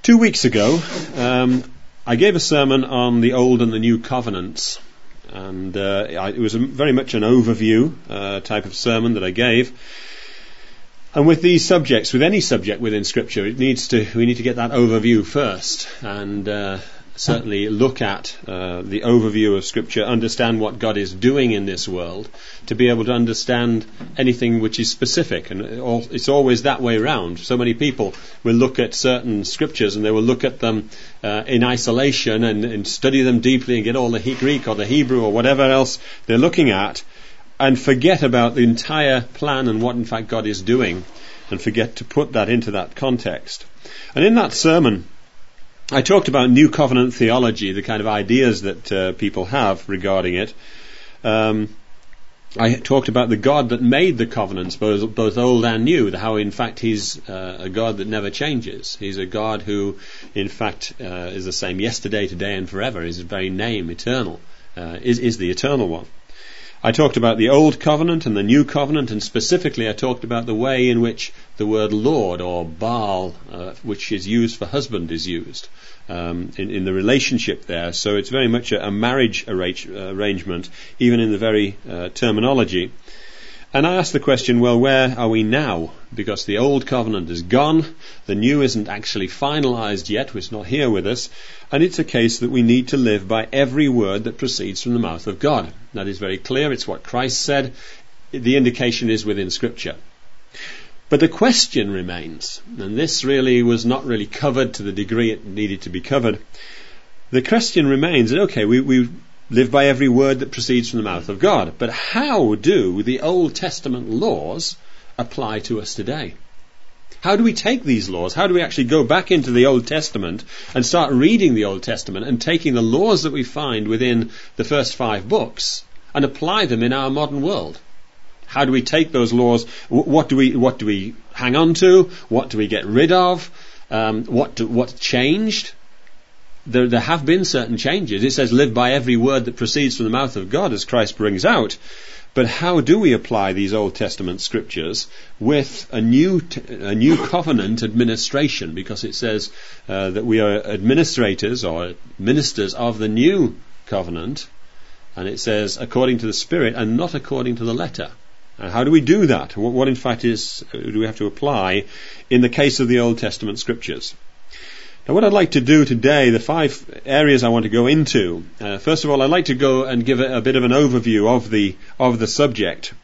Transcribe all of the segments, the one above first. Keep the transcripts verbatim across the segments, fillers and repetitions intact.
Two weeks ago, um, I gave a sermon on the Old and the New Covenants, and uh, I, it was a, very much an overview uh, type of sermon that I gave. And with these subjects, with any subject within Scripture, it needs to we need to get that overview first, and uh, certainly look at uh, the overview of Scripture, understand what God is doing in this world, to be able to understand anything which is specific. And it's always that way round. So many people will look at certain Scriptures and they will look at them uh, in isolation and, and study them deeply and get all the he- Greek or the Hebrew or whatever else they're looking at, and forget about the entire plan and what in fact God is doing, and forget to put that into that context. And in that sermon, I talked about New Covenant theology, the kind of ideas that uh, people have regarding it. Um, I talked about the God that made the covenants, both, both old and new, how in fact He's uh, a God that never changes. He's a God who in fact uh, is the same yesterday, today and forever. His very name, eternal, uh, is, is the eternal one. I talked about the Old Covenant and the New Covenant, and specifically I talked about the way in which the word Lord or Baal, uh, which is used for husband, is used um, in, in the relationship there. So it's very much a, a marriage arrange, uh, arrangement, even in the very uh, terminology. And I asked the question, well, where are we now? Because the Old Covenant is gone, the New isn't actually finalized yet, it's not here with us, and it's a case that we need to live by every word that proceeds from the mouth of God. That is very clear, it's what Christ said, the indication is within Scripture. But the question remains, and this really was not really covered to the degree it needed to be covered. The question remains that, okay, we, we live by every word that proceeds from the mouth of God, but how do the Old Testament laws apply to us today? How do we take these laws? How do we actually go back into the Old Testament and start reading the Old Testament and taking the laws that we find within the first five books and apply them in our modern world? How do we take those laws? What do we what do we hang on to? What do we get rid of? Um, what do, what changed? There, there have been certain changes. It says, live by every word that proceeds from the mouth of God, as Christ brings out. But how do we apply these Old Testament scriptures with a new t- a new covenant administration? Because it says uh, that we are administrators or ministers of the new covenant. And it says, according to the Spirit and not according to the letter. And how do we do that? What, what in fact is do we have to apply in the case of the Old Testament scriptures? Now, what I'd like to do today, the five areas I want to go into. Uh, first of all, I'd like to go and give a, a bit of an overview of the of the subject,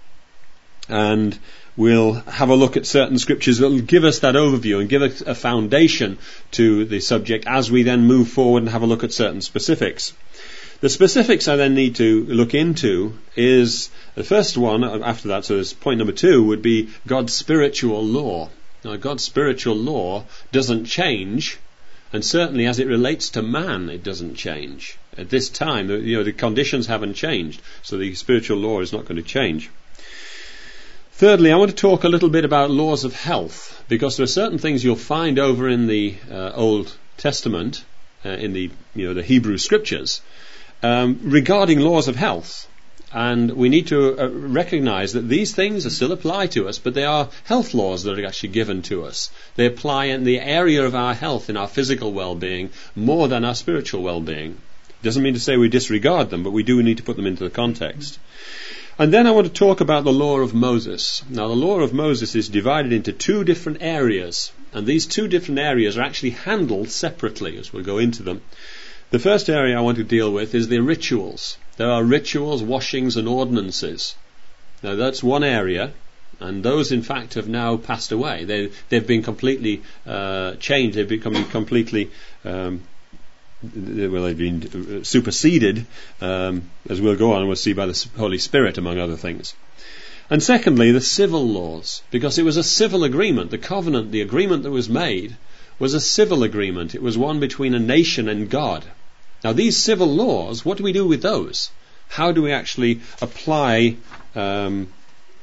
and we'll have a look at certain scriptures that will give us that overview and give us a foundation to the subject as we then move forward and have a look at certain specifics. The specifics I then need to look into is the first one. After that, so this point number two would be God's spiritual law. Now, God's spiritual law doesn't change. And certainly as it relates to man, it doesn't change. At this time, you know, the conditions haven't changed, so the spiritual law is not going to change. Thirdly, I want to talk a little bit about laws of health, because there are certain things you'll find over in the uh, Old Testament, uh, in the you know the Hebrew Scriptures, um, regarding laws of health. And we need to uh, recognize that these things are still apply to us, but they are health laws that are actually given to us. They apply in the area of our health, in our physical well-being, more than our spiritual well-being. It doesn't mean to say we disregard them, but we do need to put them into the context. And then I want to talk about the law of Moses. Now, the law of Moses is divided into two different areas, and these two different areas are actually handled separately as we'll go into them. The first area I want to deal with is the rituals. There are rituals, washings and ordinances. Now that's one area, and those in fact have now passed away. They, they've been completely uh, changed. They've become completely, um, well, they've been superseded, um, as we'll go on and we'll see by the Holy Spirit, among other things. And secondly, the civil laws, because it was a civil agreement. The covenant, the agreement that was made, was a civil agreement. It was one between a nation and God. Now, these civil laws, what do we do with those? How do we actually apply um,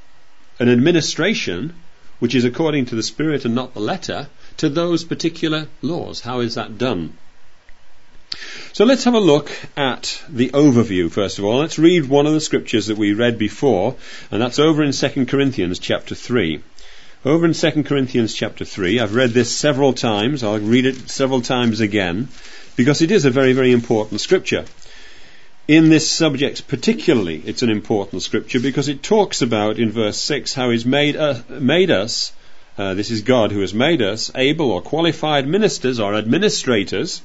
an administration, which is according to the Spirit and not the letter, to those particular laws? How is that done? So let's have a look at the overview, first of all. Let's read one of the scriptures that we read before, and that's over in Second Corinthians chapter three. Over in Second Corinthians chapter three, I've read this several times. I'll read it several times again, because it is a very, very important scripture. In this subject particularly, it's an important scripture because it talks about, in verse six, how He's made, uh, made us, uh, this is God who has made us, able or qualified ministers or administrators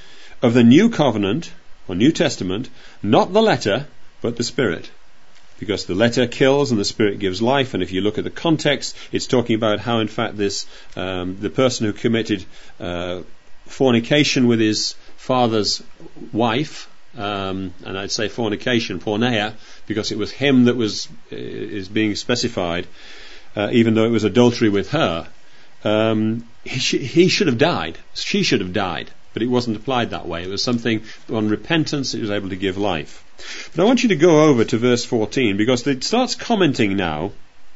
of the new covenant, or New Testament, not the letter, but the Spirit. Because the letter kills and the Spirit gives life, and if you look at the context, it's talking about how, in fact, this um, the person who committed uh, fornication with his father's wife, um, and I'd say fornication, porneia, because it was him that was uh, is being specified, uh, even though it was adultery with her. Um, he, sh- he should have died. She should have died, but it wasn't applied that way. It was something on repentance. It was able to give life. But I want you to go over to verse fourteen, because it starts commenting now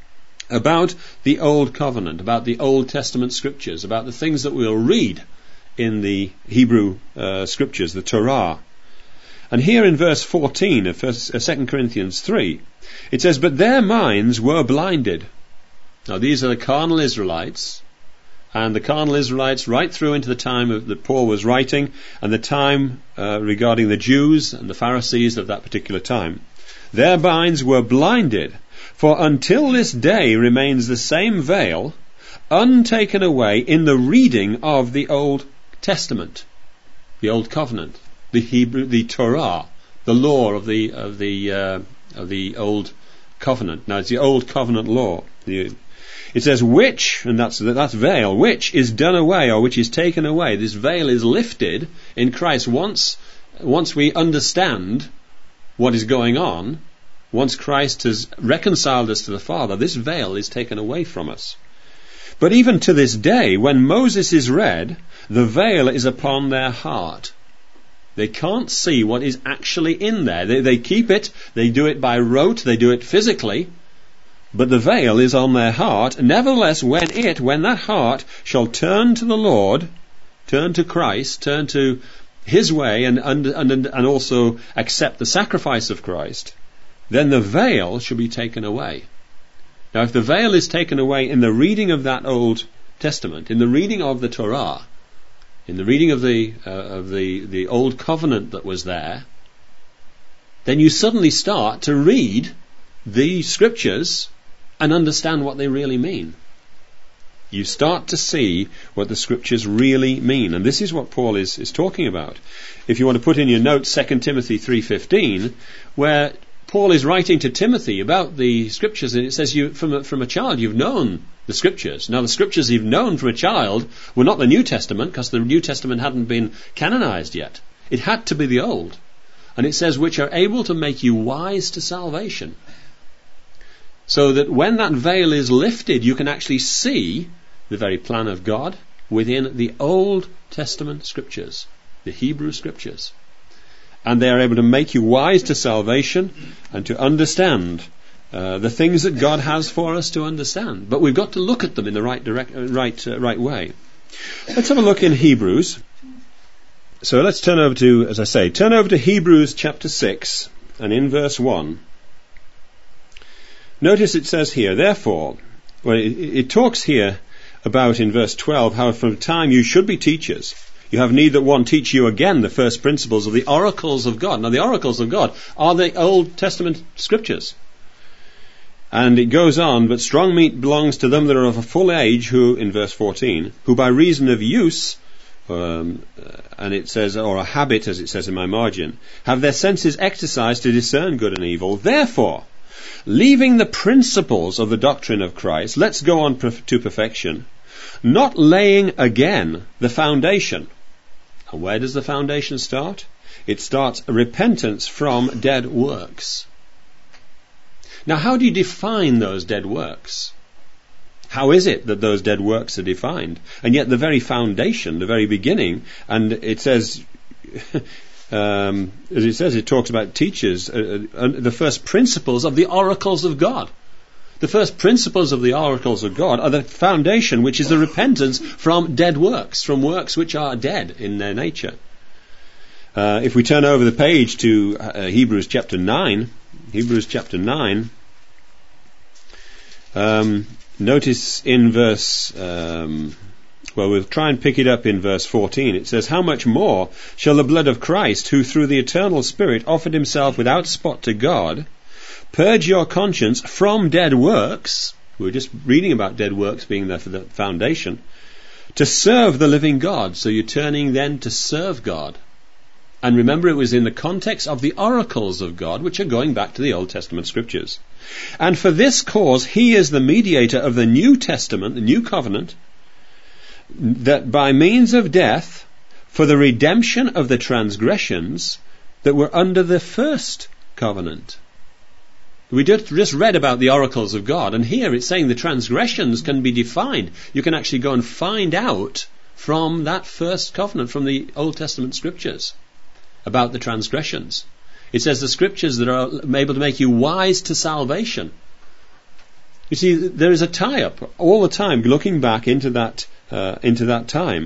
about the Old Covenant, about the Old Testament Scriptures, about the things that we'll read in the Hebrew uh, Scriptures, the Torah. And here in verse fourteen of first, uh, Second Corinthians three, it says, "But their minds were blinded." Now these are the carnal Israelites, and the carnal Israelites right through into the time of, that Paul was writing, and the time uh, regarding the Jews and the Pharisees of that particular time. Their minds were blinded, for until this day remains the same veil, untaken away in the reading of the Old Testament, the Old Covenant, the Hebrew, the Torah, the law of the of the uh, of the Old Covenant. Now it's the Old Covenant law. The, It says, which, and that's that's veil, which is done away, or which is taken away. This veil is lifted in Christ. Once, once we understand what is going on, once Christ has reconciled us to the Father, this veil is taken away from us. But even to this day, when Moses is read, the veil is upon their heart. They can't see what is actually in there. They, they keep it, they do it by rote, they do it physically, but the veil is on their heart. Nevertheless, when it, when that heart shall turn to the Lord, turn to Christ, turn to His way, and and and, and also accept the sacrifice of Christ, then the veil shall be taken away. Now, if the veil is taken away in the reading of that Old Testament, in the reading of the Torah, in the reading of the uh, of the the Old Covenant that was there, then you suddenly start to read the Scriptures and understand what they really mean. You start to see what the Scriptures really mean. And this is what Paul is, is talking about. If you want to put in your notes Second Timothy three fifteen, where Paul is writing to Timothy about the Scriptures, and it says, you from a, from a child you've known the Scriptures. Now the Scriptures you've known from a child were not the New Testament, because the New Testament hadn't been canonized yet. It had to be the Old. And it says, which are able to make you wise to salvation. So that when that veil is lifted, you can actually see the very plan of God within the Old Testament Scriptures, the Hebrew Scriptures. And they are able to make you wise to salvation and to understand uh, the things that God has for us to understand. But we've got to look at them in the right direct, uh, right, uh, right way. Let's have a look in Hebrews. So let's turn over to, as I say, turn over to Hebrews chapter six, and in verse one. Notice it says here, therefore, well, it, it talks here about in verse twelve how from time you should be teachers. You have need that one teach you again the first principles of the oracles of God. Now the oracles of God are the Old Testament Scriptures. And it goes on, but strong meat belongs to them that are of a full age, who, in verse fourteen, who by reason of use, um, and it says, or a habit as it says in my margin, have their senses exercised to discern good and evil. Therefore, leaving the principles of the doctrine of Christ, let's go on to perfection, not laying again the foundation. And where does the foundation start? It starts repentance from dead works. Now, how do you define those dead works? How is it that those dead works are defined? And yet the very foundation, the very beginning, and it says... Um, as it says, it talks about teachers, uh, uh, the first principles of the oracles of God. The first principles of the oracles of God are the foundation, which is the repentance from dead works, from works which are dead in their nature. Uh, if we turn over the page to uh, Hebrews chapter nine, Hebrews chapter nine, um, notice in verse, um, well, we'll try and pick it up in verse fourteen. It says, "How much more shall the blood of Christ, who through the eternal Spirit offered himself without spot to God, purge your conscience from dead works," we were just reading about dead works being there for the foundation, "to serve the living God." So you're turning then to serve God. And remember, it was in the context of the oracles of God, which are going back to the Old Testament scriptures. "And for this cause he is the mediator of the New Testament, the New Covenant, that by means of death, for the redemption of the transgressions that were under the first covenant." We just read about the oracles of God, and here it's saying the transgressions can be defined. You can actually go and find out from that first covenant, from the Old Testament scriptures, about the transgressions. It says the scriptures that are able to make you wise to salvation. You see, there is a tie-up all the time, looking back into that uh, into that time.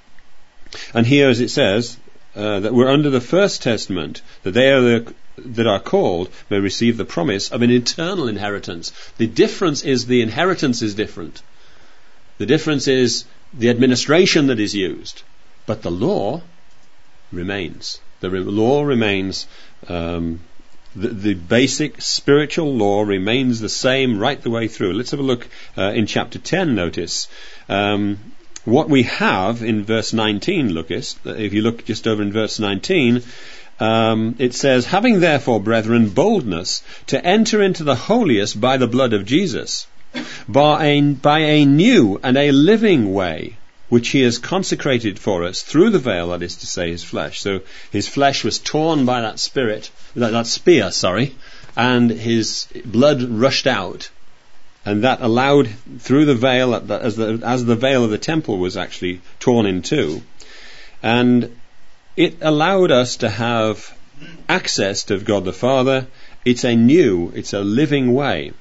And here, as it says, uh, that we're under the first testament, that they are the that are called may receive the promise of an eternal inheritance. The difference is the inheritance is different. The difference is the administration that is used, but the law remains. The re- law remains. Um, the, the basic spiritual law remains the same right the way through. Let's have a look uh, in chapter ten. Notice um, what we have in verse nineteen. Lucas, if you look just over in verse nineteen. Um, it says, "Having therefore, brethren, boldness to enter into the holiest by the blood of Jesus, by a, by a new and a living way, which he has consecrated for us through the veil," that is to say, his flesh. So his flesh was torn by that spirit, that, that spear, sorry, and his blood rushed out, and that allowed through the veil, as the, as the veil of the temple was actually torn in two, and it allowed us to have access to God the Father. It's a new, it's a living way.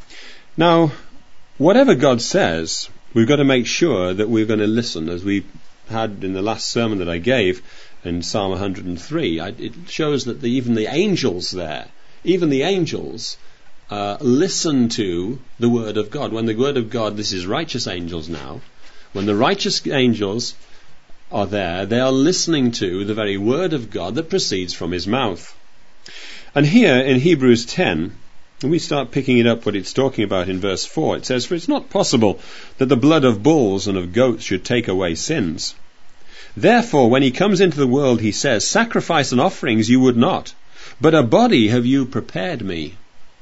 Now, whatever God says, we've got to make sure that we're going to listen, as we had in the last sermon that I gave in Psalm one hundred and three. I, it shows that the, even the angels there, even the angels uh, listen to the Word of God. When the Word of God, this is righteous angels now, when the righteous angels are there, they are listening to the very word of God that proceeds from his mouth. And here in Hebrews ten, when we start picking it up what it's talking about in verse four, it says, "For it's not possible that the blood of bulls and of goats should take away sins. Therefore, when he comes into the world, he says, Sacrifice and offerings you would not, but a body have you prepared me.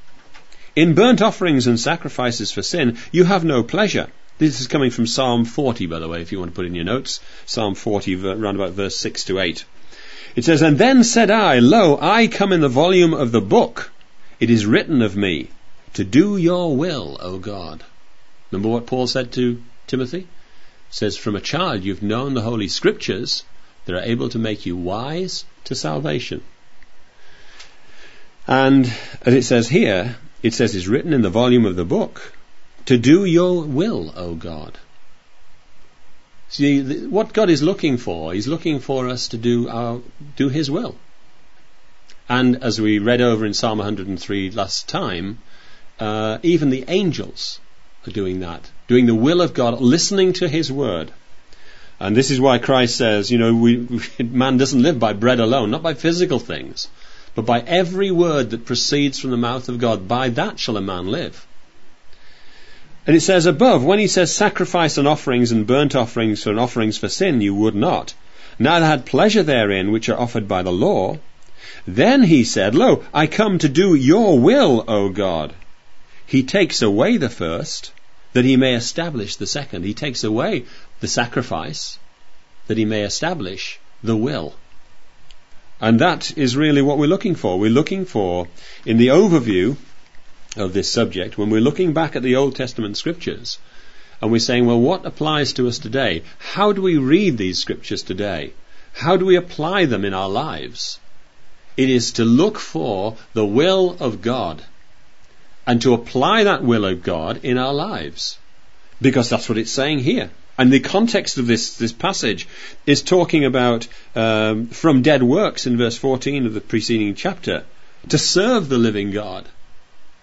In burnt offerings and sacrifices for sin you have no pleasure." This is coming from Psalm forty, by the way, if you want to put in your notes. Psalm forty, round about verse six to eight. It says, "And then said I, Lo, I come in the volume of the book. It is written of me, to do your will, O God." Remember what Paul said to Timothy? It says, "From a child you've known the Holy Scriptures that are able to make you wise to salvation." And as it says here, it says it's written in the volume of the book, to do your will, O God. See, what God is looking for, he's looking for us to do our do his will. And as we read over in Psalm one hundred and three last time, uh, even the angels are doing that, doing the will of God, listening to his word. And this is why Christ says, you know, we, man doesn't live by bread alone, not by physical things, but by every word that proceeds from the mouth of God. By that shall a man live. And it says above, when he says sacrifice and offerings and burnt offerings and offerings for sin you would not, neither had pleasure therein which are offered by the law, then he said, Lo, I come to do your will, O God. He takes away the first, that he may establish the second. He takes away the sacrifice, that he may establish the will. And that is really what we're looking for. We're looking for, in the overview of this subject, when we're looking back at the Old Testament scriptures, and we're saying, well, what applies to us today? How do we read these scriptures today? How do we apply them in our lives? It is to look for the will of God and to apply that will of God in our lives, because that's what it's saying here. And the context of this, this passage is talking about um, from dead works in verse fourteen of the preceding chapter, to serve the living God.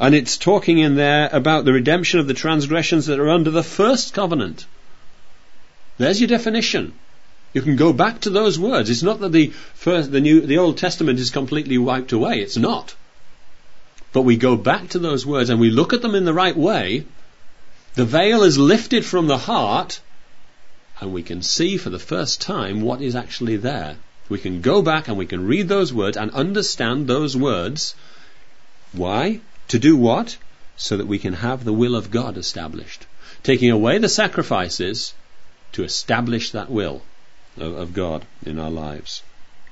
And it's talking in there about the redemption of the transgressions that are under the first covenant. There's your definition. You can go back to those words. It's not that the first, the new, the Old Testament is completely wiped away. It's not. But we go back to those words and we look at them in the right way. The veil is lifted from the heart, and we can see for the first time what is actually there. We can go back and we can read those words and understand those words. Why? To do what? So that we can have the will of God established. Taking away the sacrifices to establish that will of, of God in our lives.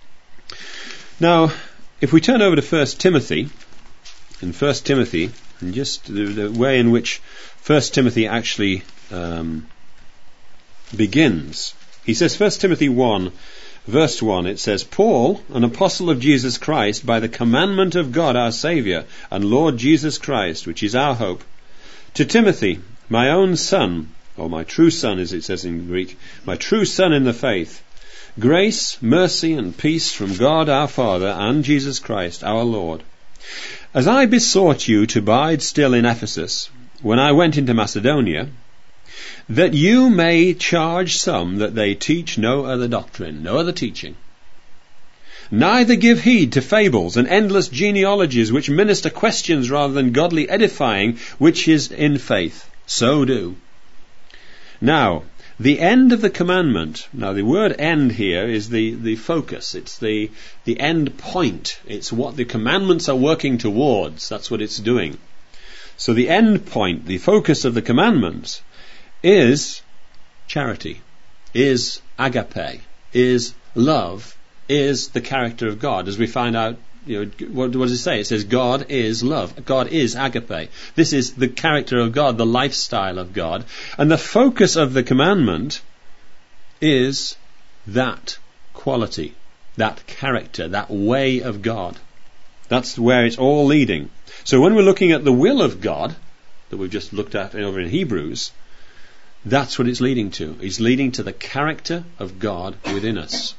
Now, if we turn over to First Timothy, in First Timothy, and just the, the way in which First Timothy actually um, begins. He says, First Timothy one, verse one, it says, Paul, an apostle of Jesus Christ, by the commandment of God our Saviour, and Lord Jesus Christ, which is our hope, to Timothy, my own son, or my true son, as it says in Greek, my true son in the faith, grace, mercy, and peace from God our Father and Jesus Christ our Lord. As I besought you to abide still in Ephesus, when I went into Macedonia, that you may charge some that they teach no other doctrine, no other teaching. Neither give heed to fables and endless genealogies which minister questions rather than godly edifying, which is in faith. So do. Now, the end of the commandment, now the word end here is the, the focus, it's the, the end point, it's what the commandments are working towards, that's what it's doing. So the end point, the focus of the commandments is charity, is agape, is love, is the character of God. As we find out, you know, what, what does it say? It says God is love. God is agape. This is the character of God, the lifestyle of God. And the focus of the commandment is that quality, that character, that way of God. That's where it's all leading. So when we're looking at the will of God, that we've just looked at over in Hebrews, that's what it's leading to. It's leading to the character of God within us.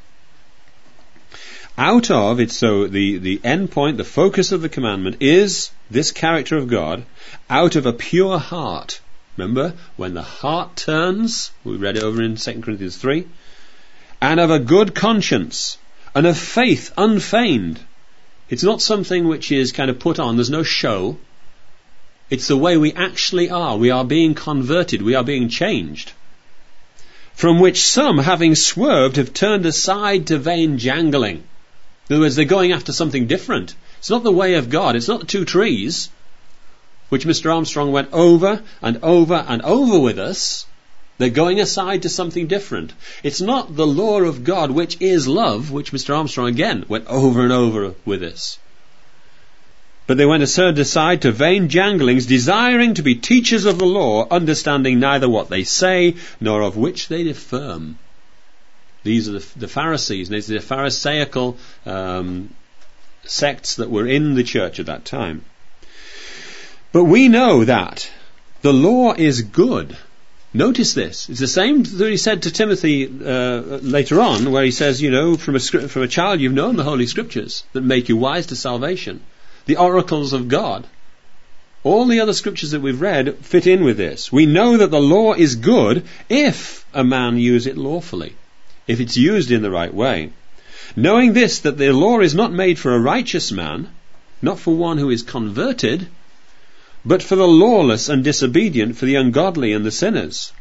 Out of, it's so the, the end point, the focus of the commandment is this character of God out of a pure heart. Remember, when the heart turns, we read it over in Second Corinthians three, and of a good conscience, and of faith unfeigned. It's not something which is kind of put on, there's no show. It's the way we actually are. We are being converted, we are being changed. From which some, having swerved, have turned aside to vain jangling. In other words, they're going after something different. It's not the way of God. It's not the two trees, which Mister Armstrong went over and over and over with us. They're going aside to something different. It's not the law of God, which is love, which Mister Armstrong again went over and over with us. But they went aside to vain janglings, desiring to be teachers of the law, understanding neither what they say, nor of which they affirm. These are the, the Pharisees, and these are the Pharisaical um, sects that were in the church at that time. But we know that the law is good. Notice this. It's the same that he said to Timothy uh, later on, where he says, you know, from a, from a child you've known the Holy Scriptures that make you wise to salvation. The oracles of God. All the other scriptures that we've read fit in with this. We know that the law is good if a man use it lawfully, if it's used in the right way. Knowing this, that the law is not made for a righteous man, not for one who is converted, but for the lawless and disobedient, for the ungodly and the sinners.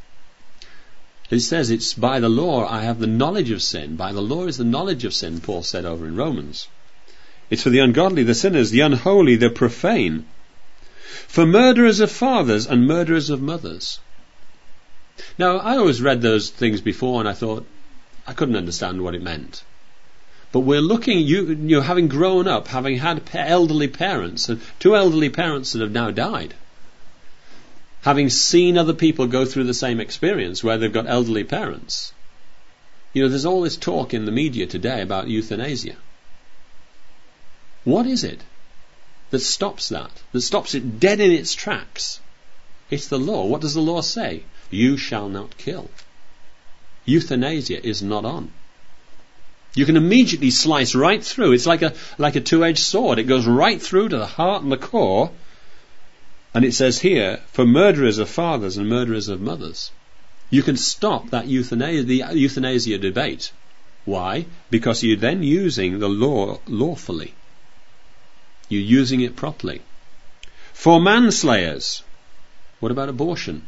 It says it's by the law I have the knowledge of sin. By the law is the knowledge of sin, Paul said over in Romans. It's for the ungodly, the sinners, the unholy, the profane, for murderers of fathers and murderers of mothers. Now, I always read those things before and I thought I couldn't understand what it meant. But we're looking, you, you know, having grown up, having had elderly parents, and two elderly parents that have now died, having seen other people go through the same experience where they've got elderly parents. You know, there's all this talk in the media today about euthanasia. What is it that stops that? That stops it dead in its tracks? It's the law. What does the law say? You shall not kill. Euthanasia is not on. You can immediately slice right through. It's like a like a two-edged sword. It goes right through to the heart and the core And it says here, for murderers of fathers and murderers of mothers. You can stop that euthanasia, the euthanasia debate. Why? Because you're then using the law lawfully. You're using it properly. For manslayers, what about abortion?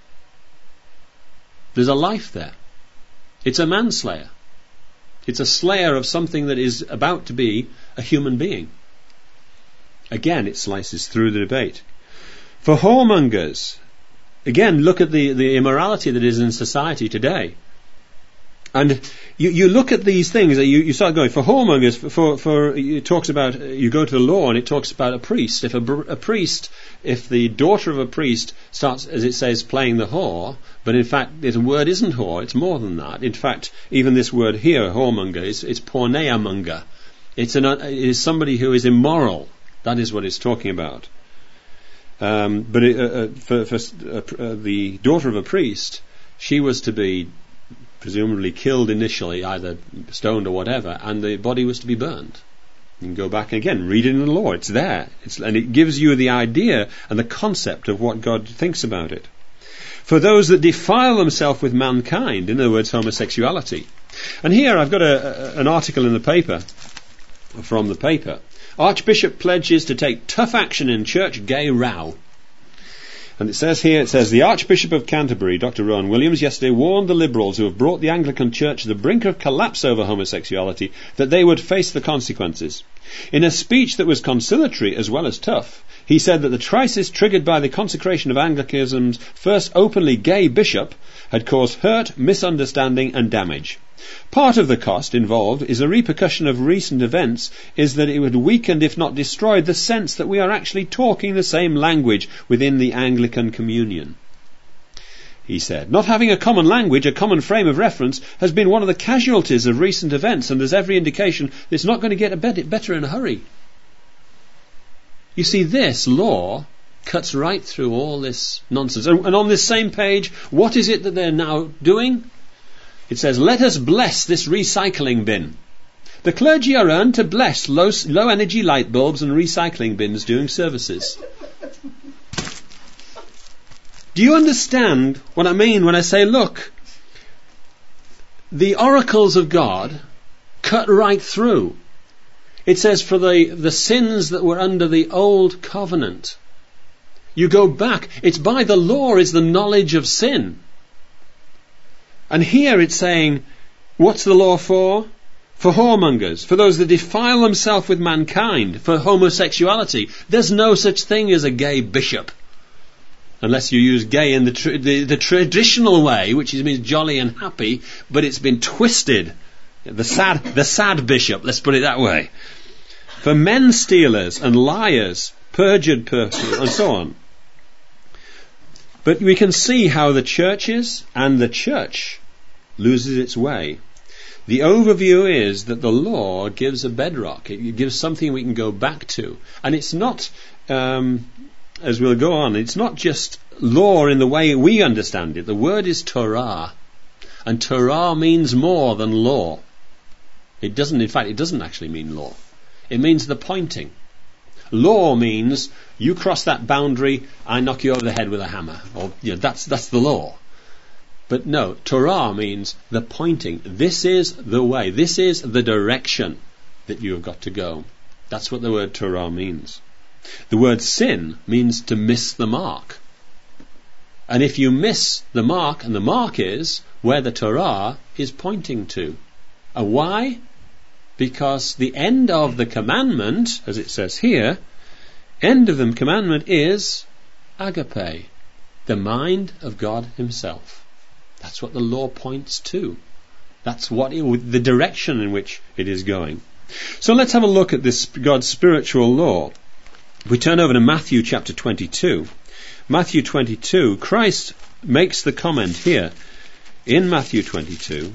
There's a life there. It's a manslayer. It's a slayer of something that is about to be a human being. Again, it slices through the debate. For whoremongers, again, look at the, the immorality that is in society today. And you, you look at these things, you, you start going, for whoremongers, for, for, for, it talks about, you go to the law and it talks about a priest. If a, a priest, if the daughter of a priest starts, as it says, playing the whore, but in fact the word isn't whore, it's more than that. In fact, even this word here, whoremonger, is it's porneamonger. It's an, it is somebody who is immoral. That is what it's talking about. Um, but it, uh, for, for uh, uh, the daughter of a priest, she was to be presumably killed initially, either stoned or whatever, and the body was to be burned. You can go back again, read it in the law, it's there. It's, and it gives you the idea and the concept of what God thinks about it. For those that defile themselves with mankind, in other words, homosexuality. And here I've got a, a, an article in the paper, from the paper. Archbishop pledges to take tough action in church gay row. And it says here, it says, the Archbishop of Canterbury, Doctor Rowan Williams, yesterday warned the Liberals who have brought the Anglican Church to the brink of collapse over homosexuality that they would face the consequences. In a speech that was conciliatory as well as tough, he said that the crisis triggered by the consecration of Anglicanism's first openly gay bishop had caused hurt, misunderstanding and damage. Part of the cost involved is a repercussion of recent events is that it would weaken, if not destroyed, the sense that we are actually talking the same language within the Anglican communion. He said, not having a common language, a common frame of reference, has been one of the casualties of recent events, and there's every indication that it's not going to get a bit better in a hurry. You see, this law cuts right through all this nonsense. And on this same page, what is it that they're now doing? It says, let us bless this recycling bin. The clergy are earned to bless low, low energy light bulbs and recycling bins doing services. Do you understand what I mean when I say, look, the oracles of God cut right through. It says, for the, the sins that were under the old covenant, you go back. It's by the law is the knowledge of sin. And here it's saying, what's the law for? For whoremongers, for those that defile themselves with mankind, for homosexuality. There's no such thing as a gay bishop. Unless you use gay in the, tr- the, the traditional way, which means jolly and happy, but it's been twisted. The sad, the sad bishop, let's put it that way. For men stealers and liars, perjured persons, and so on. But we can see how the churches and the church loses its way. The overview is that the law gives a bedrock. It gives something we can go back to. And it's not, um, as we'll go on, it's not just law in the way we understand it. The word is Torah. And Torah means more than law. It doesn't, in fact, it doesn't actually mean law. It means the pointing. Law means you cross that boundary, I knock you over the head with a hammer. Or, you know, that's, that's the law. But no, Torah means the pointing. This is the way. This is the direction that you have got to go. That's what the word Torah means. The word sin means to miss the mark. And if you miss the mark, and the mark is where the Torah is pointing to. And why? Because the end of the commandment, as it says here, end of the commandment is agape, the mind of God himself. That's what the law points to. That's what it, the direction in which it is going. So let's have a look at this God's spiritual law. We turn over to Matthew chapter twenty-two. Matthew twenty-two, Christ makes the comment here in Matthew twenty-two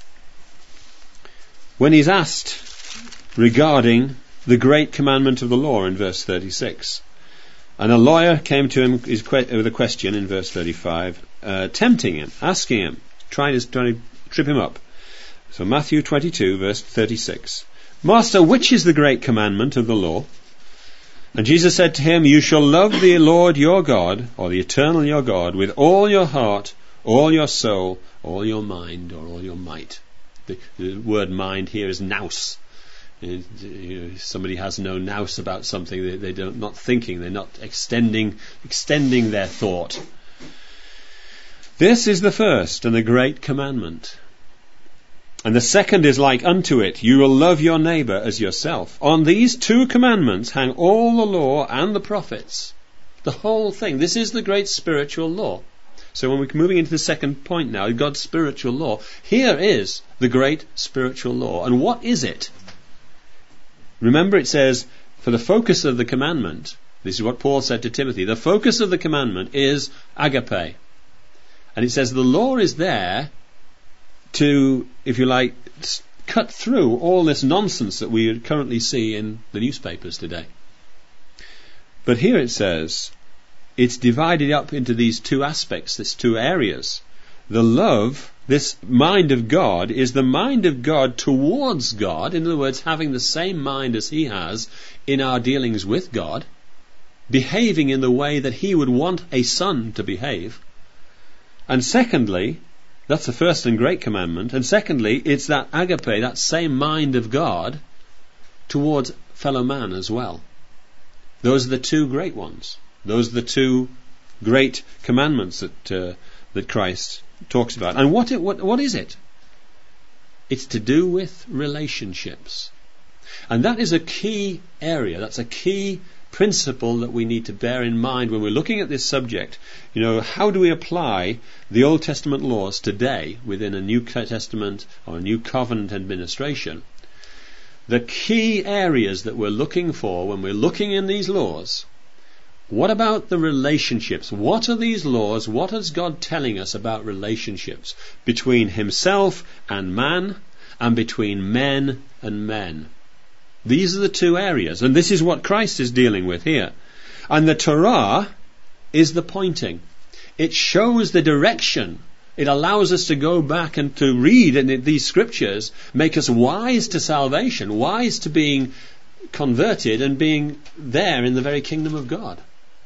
when he's asked regarding the great commandment of the law in verse thirty-six. And a lawyer came to him with a question in verse thirty-five, uh, tempting him, asking him, trying to, trying to trip him up. So Matthew twenty-two, verse thirty-six. Master, which is the great commandment of the law? And Jesus said to him, you shall love the Lord your God, or the eternal your God, with all your heart, all your soul, all your mind, or all your might. The, the word mind here is nous. You know, somebody has no nous about something, they, they don't not thinking, they're not extending extending their thought. This is the first and the great commandment. And the second is like unto it, you will love your neighbour as yourself. On these two commandments hang all the law and the prophets. The whole thing. This is the great spiritual law. So when we're moving into the second point now, God's spiritual law, here is the great spiritual law. And what is it? Remember, it says, for the focus of the commandment, this is what Paul said to Timothy, the focus of the commandment is agape. And it says the law is there to, if you like, cut through all this nonsense that we currently see in the newspapers today. But here it says, it's divided up into these two aspects, these two areas. The love, this mind of God, is the mind of God towards God. In other words, having the same mind as He has in our dealings with God, behaving in the way that He would want a son to behave. And secondly, that's the first and great commandment. And secondly, it's that agape, that same mind of God towards fellow man as well. Those are the two great ones. Those are the two great commandments that uh, that Christ talks about. And what, it, what what is it? It's to do with relationships. And that is a key area. That's a key principle that we need to bear in mind when we're looking at this subject. You know, how do we apply the Old Testament laws today within a New Testament or a New Covenant administration? The key areas that we're looking for when we're looking in these laws, what about the relationships? What are these laws? What is God telling us about relationships between Himself and man, and between men and men? These are the two areas, and this is what Christ is dealing with here. And the Torah is the pointing. It shows the direction. It allows us to go back and to read, and these scriptures make us wise to salvation, wise to being converted and being there in the very kingdom of God.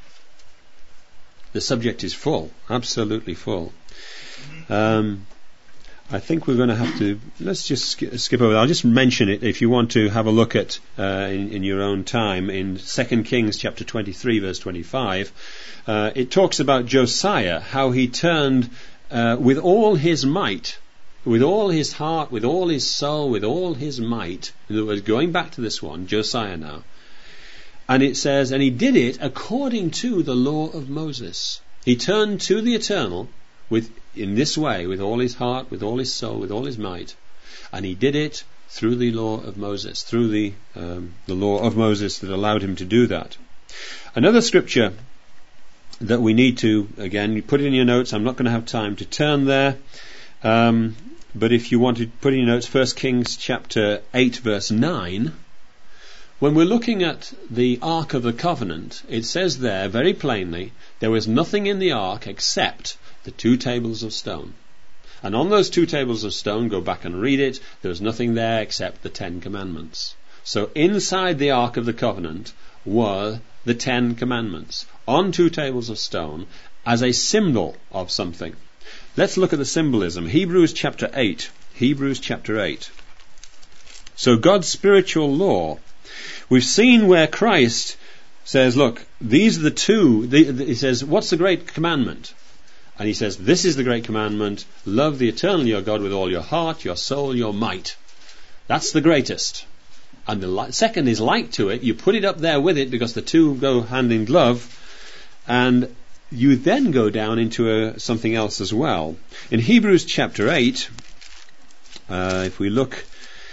The subject is full, absolutely full. Um, I think we're going to have to, let's just sk- skip over. I'll just mention it if you want to have a look at uh, in, in your own time. In Second Kings chapter twenty-three verse twenty-five, uh, it talks about Josiah, how he turned uh, with all his might, with all his heart, with all his soul, with all his might. In other words, going back to this one, Josiah now. And it says, and he did it according to the law of Moses. He turned to the Eternal with in this way, with all his heart, with all his soul, with all his might, and he did it through the law of Moses, through the um, the law of Moses that allowed him to do that. Another scripture that we need to, again, you put it in your notes. I'm not going to have time to turn there, um, but if you want to put in your notes, First Kings chapter eight verse nine. When we're looking at the Ark of the Covenant, it says there very plainly, there was nothing in the Ark except the two tables of stone. And on those two tables of stone, go back and read it, there was nothing there except the Ten Commandments. So inside the Ark of the Covenant were the Ten Commandments on two tables of stone as a symbol of something. Let's look at the symbolism. Hebrews chapter eight. Hebrews chapter eight. So God's spiritual law. We've seen where Christ says, look, these are the two. The, the, he says, what's the great commandment? And he says, this is the great commandment. Love the eternal your God with all your heart, your soul, your might. That's the greatest. And the li- second is like to it. You put it up there with it because the two go hand in glove. And you then go down into a, something else as well. In Hebrews chapter eight, uh, if we look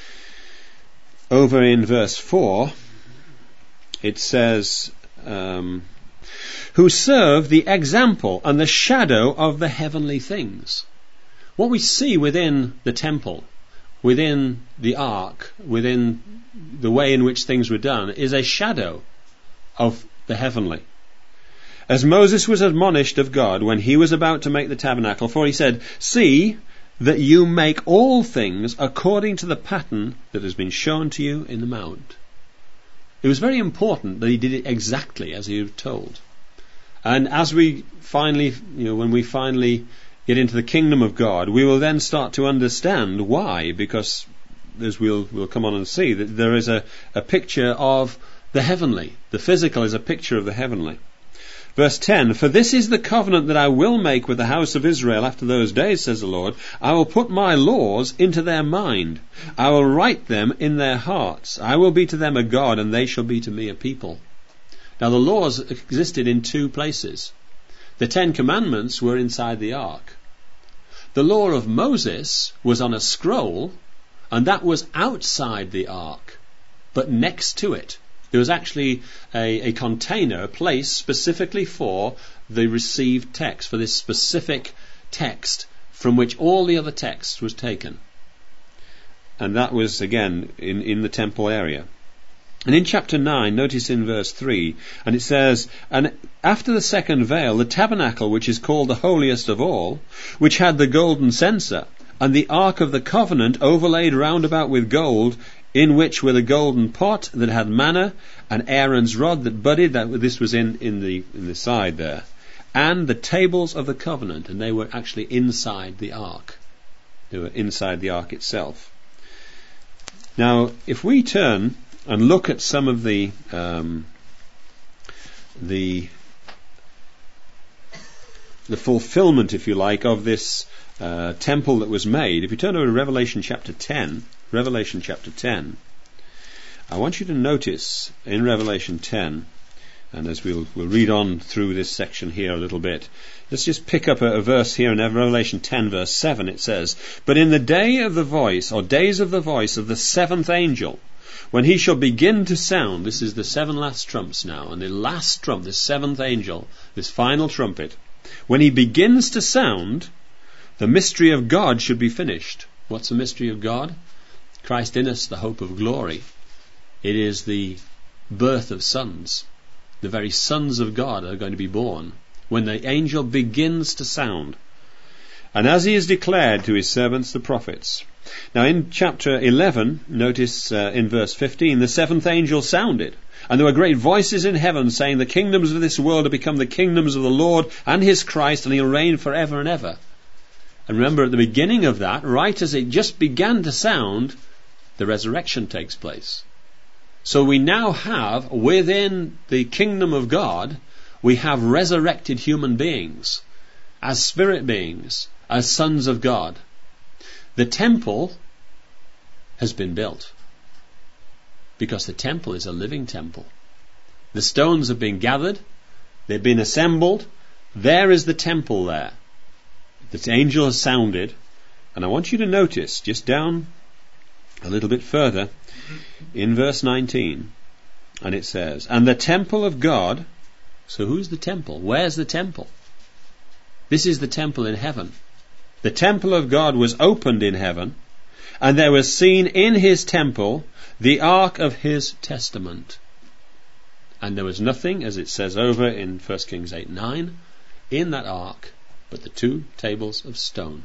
over in verse four, it says, um, who serve the example and the shadow of the heavenly things. What we see within the temple, within the ark, within the way in which things were done, is a shadow of the heavenly. As Moses was admonished of God when he was about to make the tabernacle, for he said, see that you make all things according to the pattern that has been shown to you in the mount. It was very important that he did it exactly as he was told. And as we finally, you know, when we finally get into the kingdom of God, we will then start to understand why, because as we'll, we'll come on and see, that there is a, a picture of the heavenly. The physical is a picture of the heavenly. Verse ten, for this is the covenant that I will make with the house of Israel after those days, says the Lord. I will put my laws into their mind. I will write them in their hearts. I will be to them a God, and they shall be to me a people. Now the laws existed in two places. The Ten Commandments were inside the ark. The law of Moses was on a scroll, and that was outside the ark, but next to it. There was actually a, a container, a place specifically for the received text, for this specific text from which all the other text was taken. And that was, again, in, in the temple area. And in chapter nine, notice in verse three, and it says, and after the second veil, the tabernacle, which is called the holiest of all, which had the golden censer, and the ark of the covenant overlaid round about with gold, in which were the golden pot that had manna, and Aaron's rod that budded, that this was in, in the in the side there, and the tables of the covenant, and they were actually inside the ark. They were inside the ark itself. Now, if we turn and look at some of the um, the the fulfillment, if you like, of this uh, temple that was made, if you turn over to Revelation chapter ten, Revelation chapter ten, I want you to notice in Revelation ten, and as we'll, we'll read on through this section here a little bit, let's just pick up a, a verse here in Revelation ten verse seven. It says, but in the day of the voice, or days of the voice of the seventh angel, when he shall begin to sound, this is the seven last trumps now, and the last trump, this seventh angel, this final trumpet, when he begins to sound, the mystery of God should be finished. What's the mystery of God? Christ in us, the hope of glory. It is the birth of sons. The very sons of God are going to be born when the angel begins to sound. And as he has declared to his servants the prophets. Now in chapter eleven, notice uh, in verse fifteen, the seventh angel sounded, and there were great voices in heaven saying, the kingdoms of this world have become the kingdoms of the Lord and his Christ, and he'll reign forever and ever. And remember, at the beginning of that, right as it just began to sound, the resurrection takes place. So we now have, within the kingdom of God, we have resurrected human beings, as spirit beings, as sons of God. The temple has been built, because the temple is a living temple. The stones have been gathered, they've been assembled, there is the temple there. The angel has sounded, and I want you to notice, just down a little bit further, in verse nineteen, and it says, and the temple of God. So who's the temple? Where's the temple? This is the temple in heaven. The temple of God was opened in heaven, and there was seen in his temple the ark of his testament. And there was nothing, as it says over in First Kings eight nine, in that ark but the two tables of stone.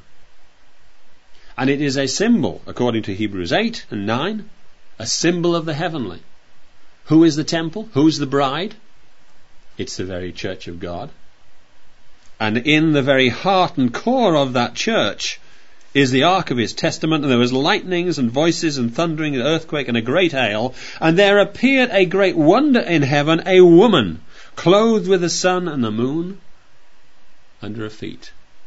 And it is a symbol, according to Hebrews eight and nine, a symbol of the heavenly. Who is the temple? Who's the bride? It's the very church of God. And in the very heart and core of that church is the ark of his testament, and there was lightnings and voices and thundering and earthquake and a great hail, and there appeared a great wonder in heaven, a woman clothed with the sun and the moon under her feet.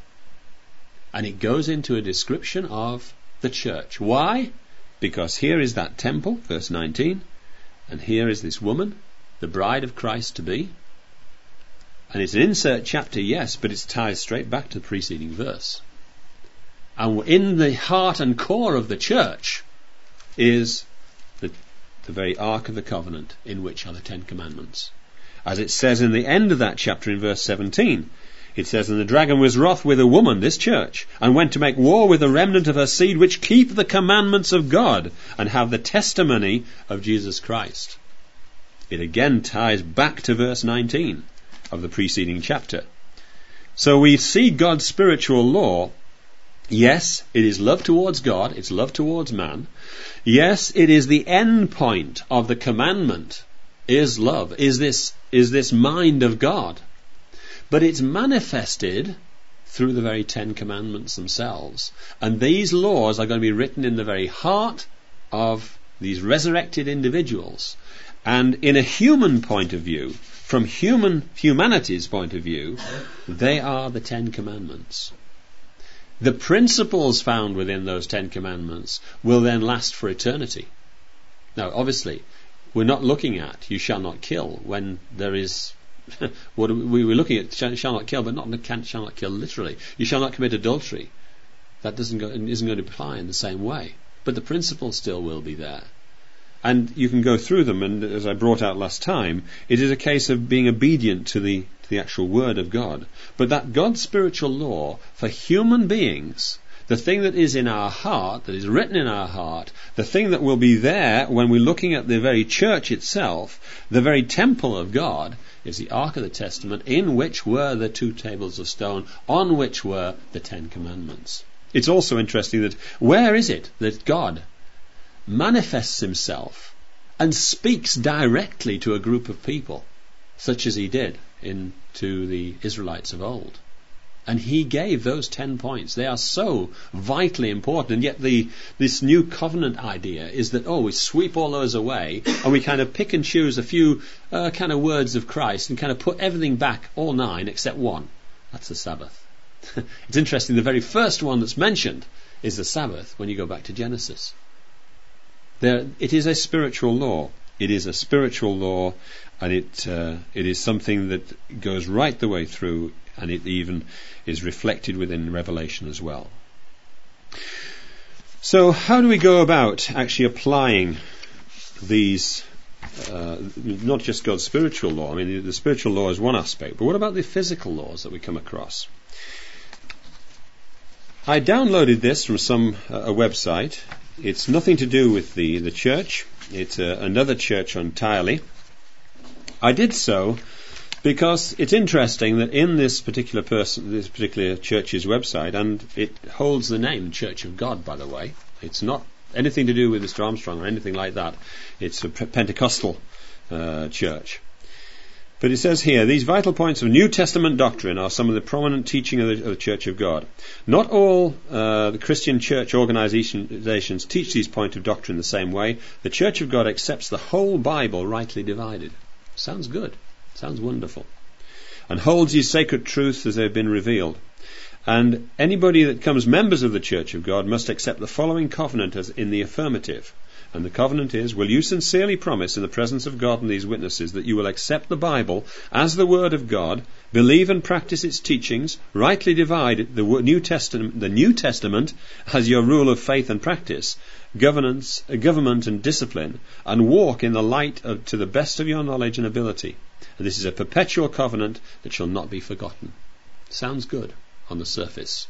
And it goes into a description of the church. Why? Because here is that temple, verse nineteen, and here is this woman, the bride of Christ to be. And it's an insert chapter, yes, but it ties straight back to the preceding verse. And in the heart and core of the church is the, the very ark of the covenant, in which are the Ten Commandments. As it says in the end of that chapter in verse seventeen, it says, and the dragon was wroth with a woman, this church, and went to make war with the remnant of her seed, which keep the commandments of God, and have the testimony of Jesus Christ. It again ties back to verse nineteen of the preceding chapter. So we see God's spiritual law. Yes, it is love towards God, it's love towards man. Yes, it is the end point of the commandment is love, is this, is this mind of God. But it's manifested through the very Ten Commandments themselves. And these laws are going to be written in the very heart of these resurrected individuals. And in a human point of view, from human humanity's point of view, they are the Ten Commandments. The principles found within those Ten Commandments will then last for eternity. Now, obviously, we're not looking at you shall not kill when there is what we were looking at shall, shall not kill, but not can, shall not kill literally. You shall not commit adultery. That doesn't go, isn't going to apply in the same way. But the principle still will be there. And you can go through them, and as I brought out last time, it is a case of being obedient to the to the actual Word of God. But that God's spiritual law for human beings, the thing that is in our heart, that is written in our heart, the thing that will be there when we're looking at the very church itself, the very temple of God, is the Ark of the Testament, in which were the two tables of stone, on which were the Ten Commandments. It's also interesting that where is it that God manifests himself and speaks directly to a group of people, such as he did in to the Israelites of old? And he gave those ten points. They are so vitally important. And yet the this new covenant idea is that, oh, we sweep all those away and we kind of pick and choose a few uh, kind of words of Christ and kind of put everything back, all nine, except one. That's the Sabbath. It's interesting, the very first one that's mentioned is the Sabbath when you go back to Genesis. There, it is a spiritual law. It is a spiritual law, and it uh, it is something that goes right the way through, and it even is reflected within Revelation as well. So how do we go about actually applying these, uh, not just God's spiritual law? I mean, the spiritual law is one aspect, but what about the physical laws that we come across? I downloaded this from some uh, a website. It's nothing to do with the, the church. It's uh, another church entirely. I did so because it's interesting that in this particular person, this particular church's website, and it holds the name Church of God, by the way. It's not anything to do with Mister Armstrong or anything like that. It's a Pentecostal uh, church. But it says here, these vital points of New Testament doctrine are some of the prominent teaching of the, of the Church of God. Not all uh, the Christian church organizations teach these points of doctrine the same way. The Church of God accepts the whole Bible rightly divided. Sounds good. Sounds wonderful. And holds these sacred truths as they have been revealed. And anybody that becomes members of the Church of God must accept the following covenant as in the affirmative. And the covenant is, will you sincerely promise in the presence of God and these witnesses that you will accept the Bible as the Word of God, believe and practice its teachings, rightly divide the New Testament, the New Testament as your rule of faith and practice, governance, government and discipline, and walk in the light of, to the best of your knowledge and ability. And this is a perpetual covenant that shall not be forgotten. Sounds good on the surface.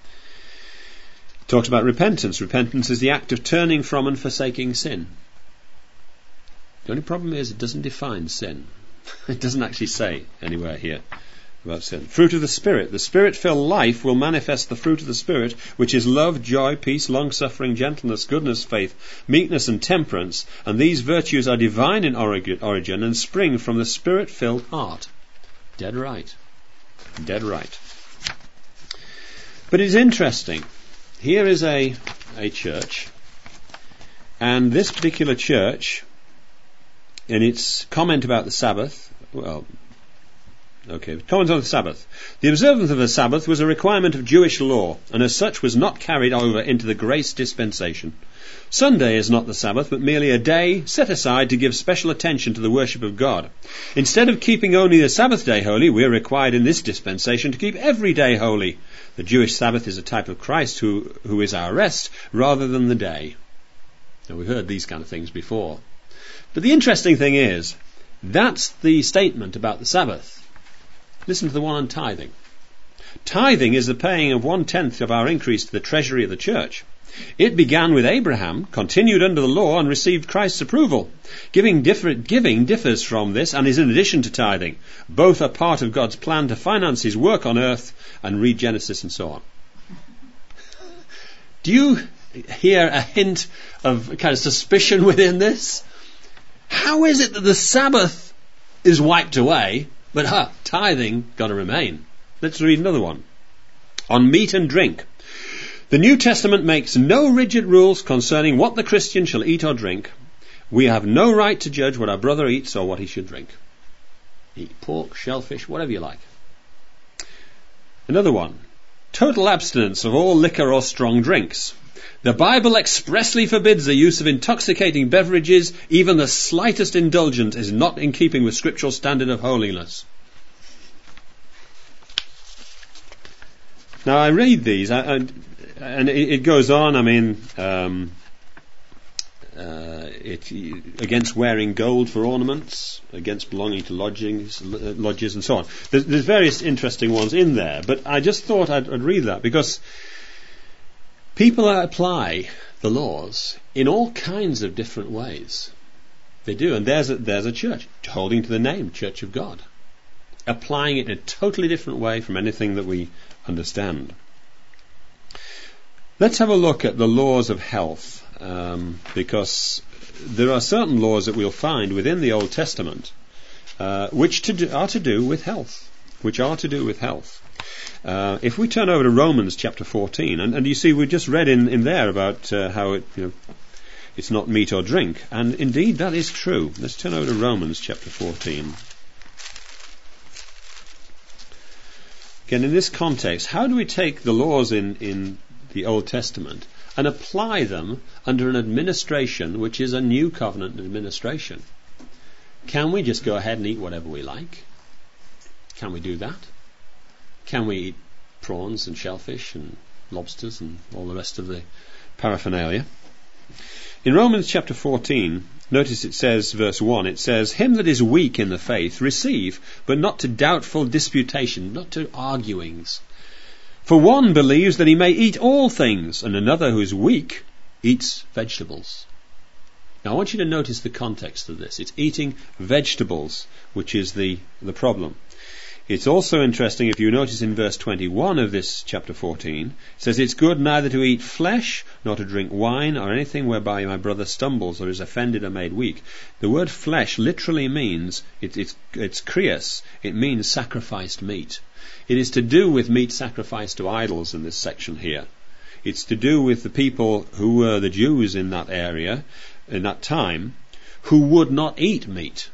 Talks about repentance. Repentance is the act of turning from and forsaking sin. The only problem is it doesn't define sin. It doesn't actually say anywhere here about sin. Fruit of the Spirit. The Spirit-filled life will manifest the fruit of the Spirit, which is love, joy, peace, long-suffering, gentleness, goodness, faith, meekness and temperance. And these virtues are divine in origin and spring from the Spirit-filled heart. Dead right. Dead right. But it's interesting. Here is a, a church, and this particular church, in its comment about the Sabbath, well, okay, comment on the Sabbath. The observance of the Sabbath was a requirement of Jewish law, and as such was not carried over into the grace dispensation. Sunday is not the Sabbath, but merely a day set aside to give special attention to the worship of God. Instead of keeping only the Sabbath day holy, we are required in this dispensation to keep every day holy. The Jewish Sabbath is a type of Christ who, who is our rest rather than the day. Now, we've heard these kind of things before. But the interesting thing is, that's the statement about the Sabbath. Listen to the one on tithing. Tithing is the paying of one-tenth of our increase to the treasury of the church. It began with Abraham, continued under the law, and received Christ's approval. Giving, differ, giving differs from this and is in addition to tithing. Both are part of God's plan to finance his work on earth, and read Genesis and so on. Do you hear a hint of kind of suspicion within this? How is it that the Sabbath is wiped away, but huh, tithing got to remain? Let's read another one. On meat and drink. The New Testament makes no rigid rules concerning what the Christian shall eat or drink. We have no right to judge what our brother eats or what he should drink. Eat pork, shellfish, whatever you like. Another one. Total abstinence of all liquor or strong drinks. The Bible expressly forbids the use of intoxicating beverages. Even the slightest indulgence is not in keeping with scriptural standard of holiness. Now I read these, I, I, and it, it goes on. I mean, um, uh, it, against wearing gold for ornaments, against belonging to lodgings, lodges, and so on. There's, there's various interesting ones in there, but I just thought I'd, I'd read that because people apply the laws in all kinds of different ways. They do, and there's a, there's a church holding to the name Church of God, applying it in a totally different way from anything that we understand. Let's have a look at the laws of health, um, because there are certain laws that we'll find within the Old Testament uh, which to do, are to do with health, which are to do with health. Uh, if we turn over to Romans chapter fourteen, and, and you see we just read in, in there about uh, how it, you know, it's not meat or drink, and indeed that is true. Let's turn over to Romans chapter fourteen. Again, in this context, how do we take the laws in, in the Old Testament and apply them under an administration which is a new covenant administration? Can we just go ahead and eat whatever we like? Can we do that? Can we eat prawns and shellfish and lobsters and all the rest of the paraphernalia? In Romans chapter fourteen, notice it says, verse one, it says, "Him that is weak in the faith receive, but not to doubtful disputation," not to arguings. "For one believes that he may eat all things, and another who is weak eats vegetables." Now I want you to notice the context of this. It's eating vegetables, which is the, the problem. It's also interesting if you notice in verse twenty-one of this chapter fourteen, it says, "It's good neither to eat flesh, nor to drink wine, or anything whereby my brother stumbles, or is offended or made weak." The word flesh literally means, it, it's, it's krios, it means sacrificed meat. It is to do with meat sacrificed to idols in this section here. It's to do with the people who were the Jews in that area, in that time, who would not eat meat,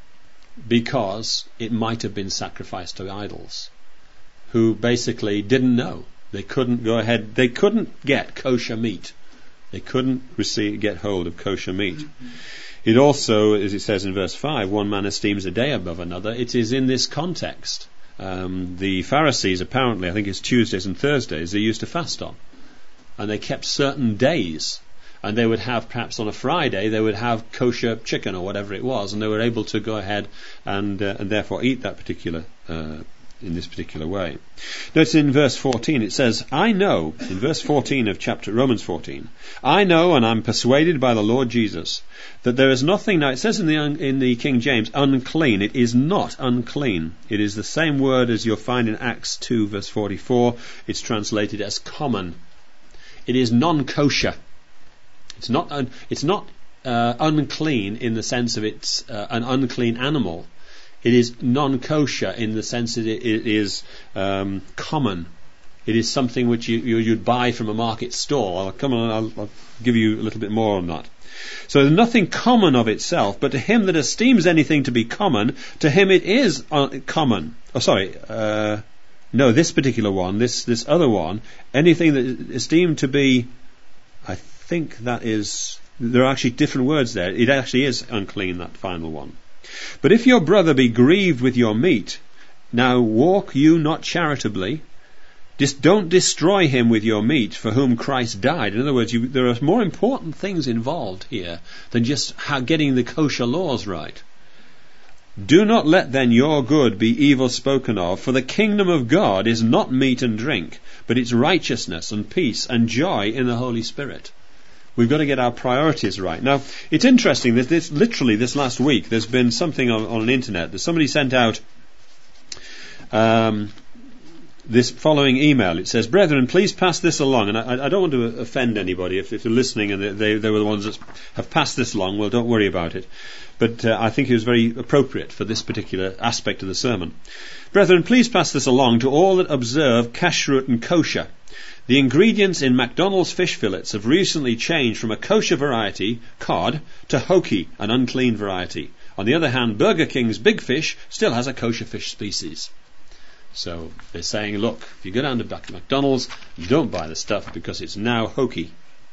because it might have been sacrificed to idols, who basically didn't know. They couldn't go ahead, they couldn't get kosher meat. They couldn't receive, get hold of kosher meat. Mm-hmm. It also, as it says in verse five, one man esteems a day above another. It is in this context. Um, the Pharisees, apparently, I think it's Tuesdays and Thursdays, they used to fast on. And they kept certain days. And they would have, perhaps on a Friday, they would have kosher chicken or whatever it was, and they were able to go ahead and uh, and therefore eat that particular, uh, in this particular way. Notice in verse fourteen, it says, "I know," in verse fourteen of chapter Romans fourteen, "I know and I'm persuaded by the Lord Jesus that there is nothing," now it says in the in the King James, "unclean." It is not unclean. It is the same word as you'll find in Acts two verse forty-four. It's translated as common. It is non-kosher. It's not un, it's not uh, unclean in the sense of it's uh, an unclean animal. It is non-kosher in the sense that it, it is um, common. It is something which you, you, you'd buy from a market stall. I'll come on, I'll, I'll give you a little bit more on that. So there's nothing common of itself, but to him that esteems anything to be common, to him it is uh, common. Oh, sorry. Uh, no, this particular one, this this other one, anything that is esteemed to be, I think that is, there are actually different words there. It actually is unclean, that final one. "But if your brother be grieved with your meat, now walk you not charitably. Just don't destroy him with your meat, for whom Christ died." In other words, you, there are more important things involved here than just how getting the kosher laws right. "Do not let then your good be evil spoken of, for the kingdom of God is not meat and drink, but it's righteousness and peace and joy in the Holy Spirit." We've got to get our priorities right. Now, it's interesting that this, literally this last week, there's been something on, on the internet that somebody sent out um, this following email. It says, "Brethren, please pass this along." And I, I don't want to offend anybody. If, if they're listening and they, they, they were the ones that have passed this along, well, don't worry about it. But uh, I think it was very appropriate for this particular aspect of the sermon. "Brethren, please pass this along to all that observe kashrut and kosher. The ingredients in McDonald's fish fillets have recently changed from a kosher variety, cod, to hoki, an unclean variety. On the other hand, Burger King's Big Fish still has a kosher fish species." So they're saying, look, if you go down to McDonald's, you don't buy the stuff because it's now hoki.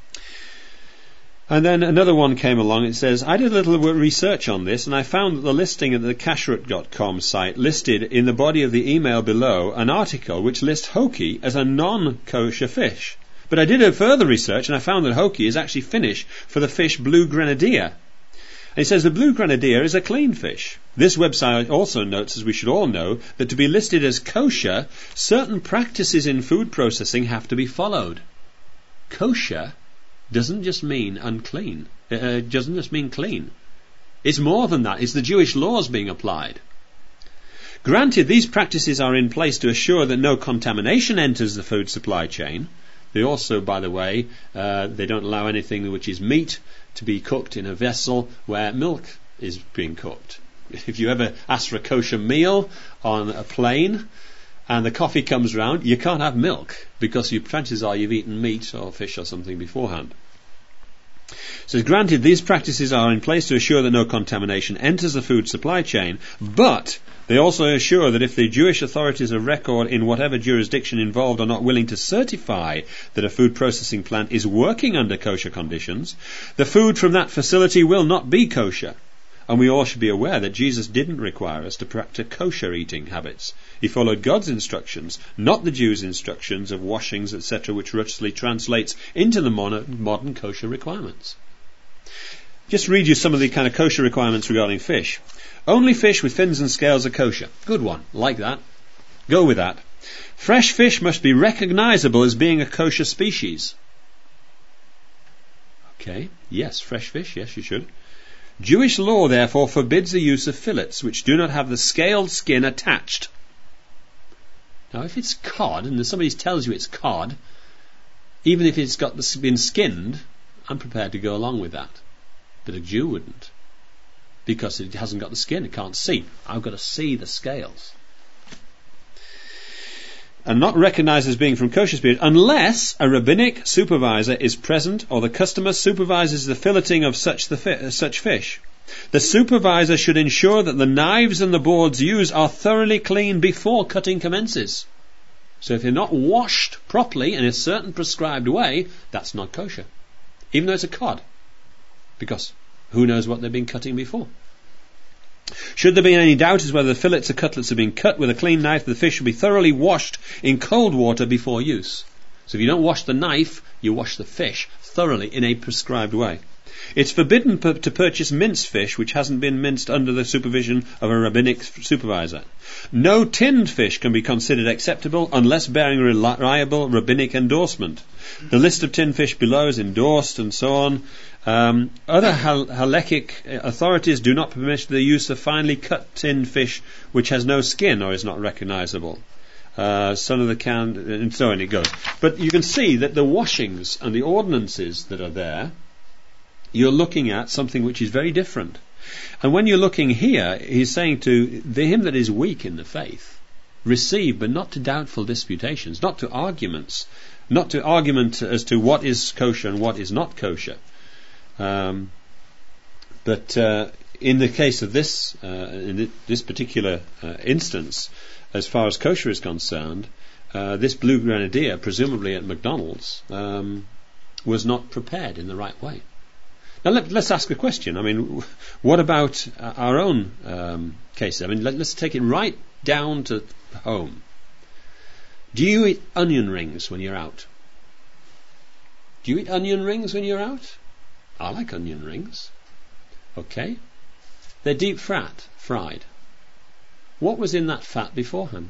And then another one came along. It says, "I did a little research on this, and I found that the listing of the kashrut dot com site listed in the body of the email below an article which lists hoki as a non-kosher fish. But I did a further research, and I found that hoki is actually Finnish for the fish blue grenadier. And it says the blue grenadier is a clean fish. This website also notes, as we should all know, that to be listed as kosher, certain practices in food processing have to be followed." Kosher doesn't just mean unclean. It uh, doesn't just mean clean. It's more than that. It's the Jewish laws being applied. "Granted, these practices are in place to assure that no contamination enters the food supply chain." They also, by the way, uh, they don't allow anything which is meat to be cooked in a vessel where milk is being cooked. If you ever ask for a kosher meal on a plane and the coffee comes round, you can't have milk because your chances are you've eaten meat or fish or something beforehand. So, "Granted, these practices are in place to assure that no contamination enters the food supply chain, but they also assure that if the Jewish authorities of record in whatever jurisdiction involved are not willing to certify that a food processing plant is working under kosher conditions, the food from that facility will not be kosher." And we all should be aware that Jesus didn't require us to practice kosher eating habits. He followed God's instructions, not the Jews' instructions of washings, et cetera, which roughly translates into the modern kosher requirements. Just read you some of the kind of kosher requirements regarding fish. "Only fish with fins and scales are kosher." Good one. Like that. Go with that. "Fresh fish must be recognizable as being a kosher species." Okay. Yes, fresh fish. Yes, you should. "Jewish law, therefore, forbids the use of fillets which do not have the scaled skin attached." Now, if it's cod, and somebody tells you it's cod, even if it's got the, been skinned, I'm prepared to go along with that. But a Jew wouldn't, because it hasn't got the skin, it can't see. I've got to see the scales. "And not recognized as being from kosher spirit unless a rabbinic supervisor is present or the customer supervises the filleting of such the fi- such fish. The supervisor should ensure that the knives and the boards used are thoroughly clean before cutting commences." So if they're not washed properly in a certain prescribed way, that's not kosher, even though it's a cod, because who knows what they've been cutting before. "Should there be any doubt as whether the fillets or cutlets have been cut with a clean knife, the fish should be thoroughly washed in cold water before use." So if you don't wash the knife, you wash the fish thoroughly in a prescribed way. "It's forbidden p- to purchase minced fish which hasn't been minced under the supervision of a rabbinic supervisor. No tinned fish can be considered acceptable unless bearing reliable rabbinic endorsement. The list of tinned fish below is endorsed," and so on. Um, other hal- halakhic authorities do not permit the use of finely cut tinned fish which has no skin or is not recognizable. Uh, son of the can, and so on it goes. But you can see that the washings and the ordinances that are there, you're looking at something which is very different. And when you're looking here, he's saying to the, him that is weak in the faith, receive, but not to doubtful disputations, not to arguments, not to argument as to what is kosher and what is not kosher. Um, but uh, in the case of this, uh, in this particular uh, instance, as far as kosher is concerned, uh, this blue grenadier, presumably at McDonald's, um, was not prepared in the right way. Now let, let's ask a question. I mean, what about our own um, case? I mean, let, let's take it right down to home. Do you eat onion rings when you're out? Do you eat onion rings when you're out? I like onion rings. Okay. They're deep fat, fried. What was in that fat beforehand?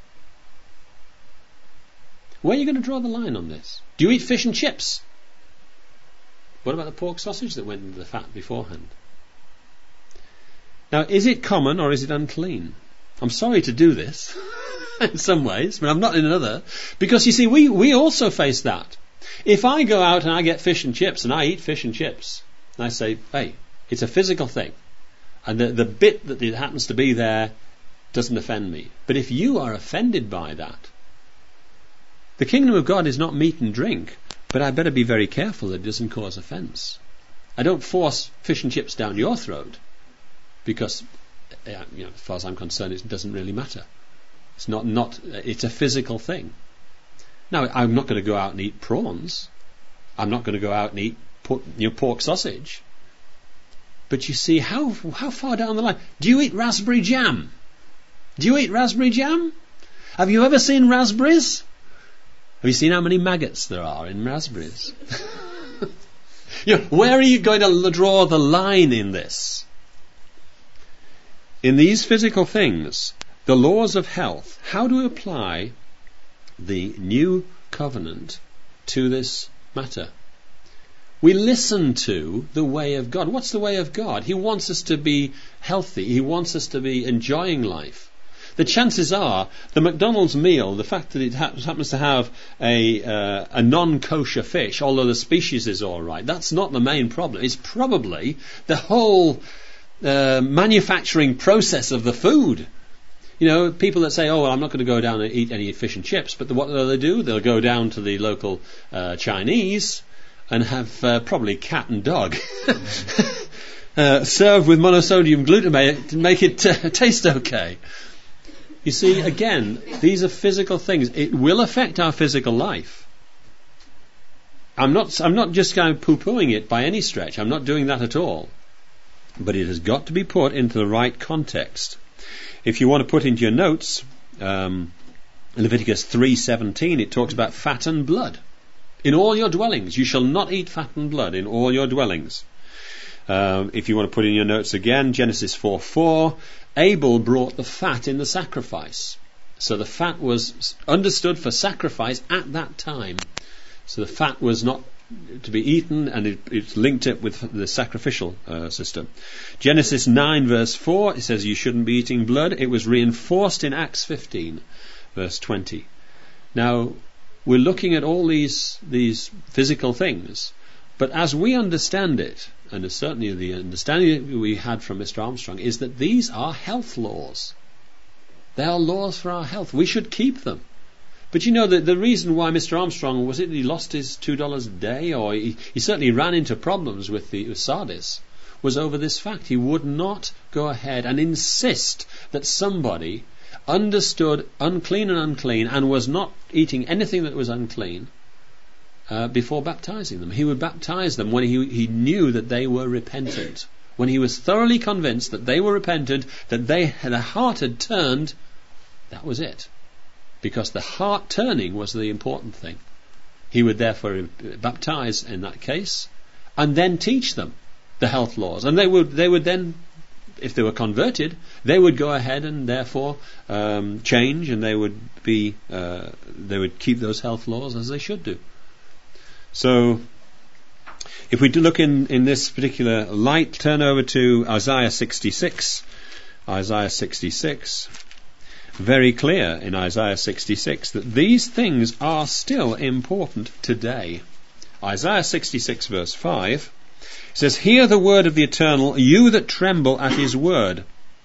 Where are you going to draw the line on this? Do you eat fish and chips? What about the pork sausage that went into the fat beforehand? Now, is it common or is it unclean? I'm sorry to do this. in some ways, but I'm not in another. Because you see, we, we also face that. If I go out and I get fish and chips, and I eat fish and chips, and I say, hey, it's a physical thing, and the, the bit that it happens to be there doesn't offend me. But if you are offended by that, the kingdom of God is not meat and drink, but I better be very careful that it doesn't cause offence. I don't force fish and chips down your throat, because, you know, as far as I'm concerned, it doesn't really matter. It's not, not, it's a physical thing. Now, I'm not going to go out and eat prawns. I'm not going to go out and eat pork, you know, pork sausage. But you see, how how far down the line? Do you eat raspberry jam? Do you eat raspberry jam? Have you ever seen raspberries? Have you seen how many maggots there are in raspberries? You know, where are you going to draw the line in this? In these physical things, the laws of health, how do we apply the new covenant to this matter? We listen to the way of God. What's the way of God? He wants us to be healthy. He wants us to be enjoying life. The chances are the McDonald's meal, the fact that it ha- happens to have a, uh, a non-kosher fish, although the species is all right, that's not the main problem. It's probably the whole uh, manufacturing process of the food. You know, people that say, oh, well, I'm not going to go down and eat any fish and chips, but the, what do they do? They'll go down to the local uh, Chinese and have uh, probably cat and dog uh, served with monosodium glutamate to make it uh, taste okay. You see, again, these are physical things. It will affect our physical life. I'm not, I'm not just kind of poo-pooing it by any stretch. I'm not doing that at all. But it has got to be put into the right context. If you want to put into your notes, um, Leviticus three seventeen, it talks about fat and blood. In all your dwellings, you shall not eat fat and blood in all your dwellings. Um, if you want to put in your notes again, Genesis four four, Abel brought the fat in the sacrifice. So the fat was understood for sacrifice at that time. So the fat was not to be eaten, and it, it's linked up with the sacrificial uh, system. Genesis nine verse four, it says you shouldn't be eating blood. It was reinforced in Acts fifteen verse twenty. Now, we're looking at all these these physical things, but as we understand it, and certainly the understanding we had from Mister Armstrong, is that these are health laws. They are laws for our health. We should keep them. But you know, the, the reason why Mister Armstrong, was it he lost his two dollars a day, or he, he certainly ran into problems with the with Sardis, was over this fact. He would not go ahead and insist that somebody understood unclean and unclean and was not eating anything that was unclean Uh, before baptizing them. He would baptize them when he, he knew that they were repentant. When he was thoroughly convinced that they were repentant, that they their heart had turned, that was it. Because the heart turning was the important thing. He would therefore baptize in that case, and then teach them the health laws. And they would they would then, if they were converted, they would go ahead and therefore um, change, and they would be uh, they would keep those health laws as they should do. So, if we do look in, in this particular light, turn over to Isaiah sixty-six. Isaiah sixty-six. Very clear in Isaiah sixty-six that these things are still important today. Isaiah sixty-six verse five says, hear the word of the Eternal, you that tremble at his word.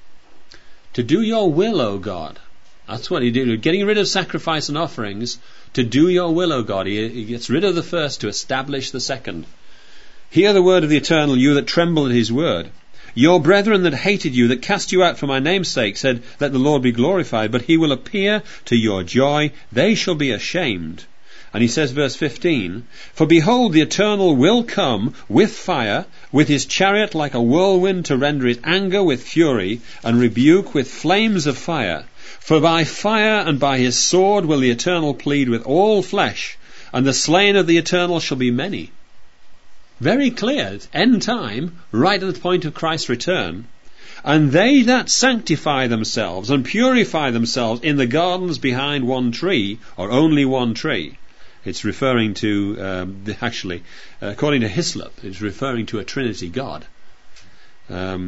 To do your will, O God. That's what he did. Getting rid of sacrifice and offerings, to do your will, O God. He, he gets rid of the first to establish the second. Hear the word of the Eternal, you that tremble at his word. Your brethren that hated you, that cast you out for my name's sake, said, let the Lord be glorified, but he will appear to your joy. They shall be ashamed. And he says, verse fifteen, for behold, the Eternal will come with fire, with his chariot like a whirlwind, to render his anger with fury, and rebuke with flames of fire. For by fire and by his sword will the Eternal plead with all flesh, and the slain of the Eternal shall be many. Very clear, it's end time, right at the point of Christ's return. And they that sanctify themselves and purify themselves in the gardens behind one tree, or only one tree. It's referring to, um, actually, according to Hislop, it's referring to a Trinity God. Um,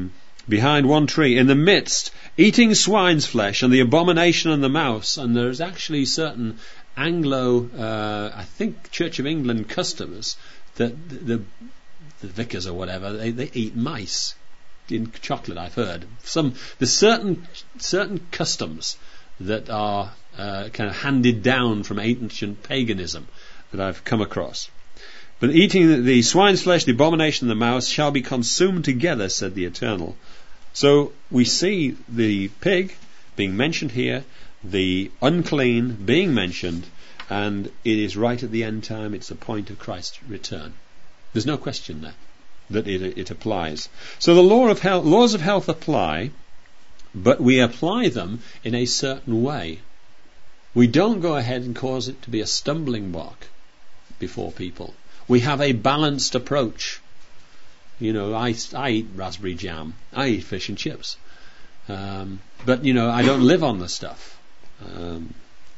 behind one tree, in the midst, eating swine's flesh and the abomination and the mouse. And there's actually certain Anglo, uh, I think Church of England customs that the, the vicars or whatever, they, they eat mice in chocolate, I've heard. Some there's certain certain customs that are uh, kind of handed down from ancient paganism that I've come across. But eating the, the swine's flesh, the abomination, and the mouse shall be consumed together, said the Eternal. So we see the pig being mentioned here, the unclean being mentioned, and it is right at the end time. It's the point of Christ's return. There's no question there that it, it applies. So the law of health, laws of health apply, but we apply them in a certain way. We don't go ahead and cause it to be a stumbling block before people. We have a balanced approach. You know, I, I eat raspberry jam. I eat fish and chips. Um, but, you know, I don't live on the stuff. Um,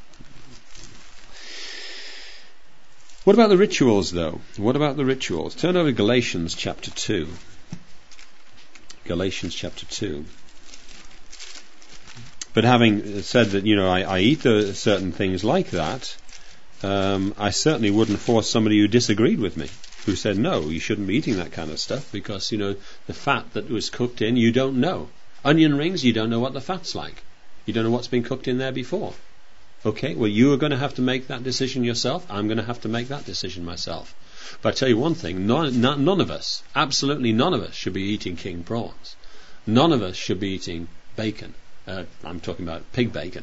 what about the rituals, though? What about the rituals? Turn over to Galatians chapter two. Galatians chapter two. But having said that, you know, I, I eat the, certain things like that, um, I certainly wouldn't force somebody who disagreed with me, who said, no, you shouldn't be eating that kind of stuff because, you know, the fat that was cooked in, you don't know. Onion rings, you don't know what the fat's like. You don't know what's been cooked in there before. Okay, well, you are going to have to make that decision yourself. I'm going to have to make that decision myself. But I tell you one thing, none, none, none of us, absolutely none of us should be eating king prawns. None of us should be eating bacon. Uh, I'm talking about pig bacon.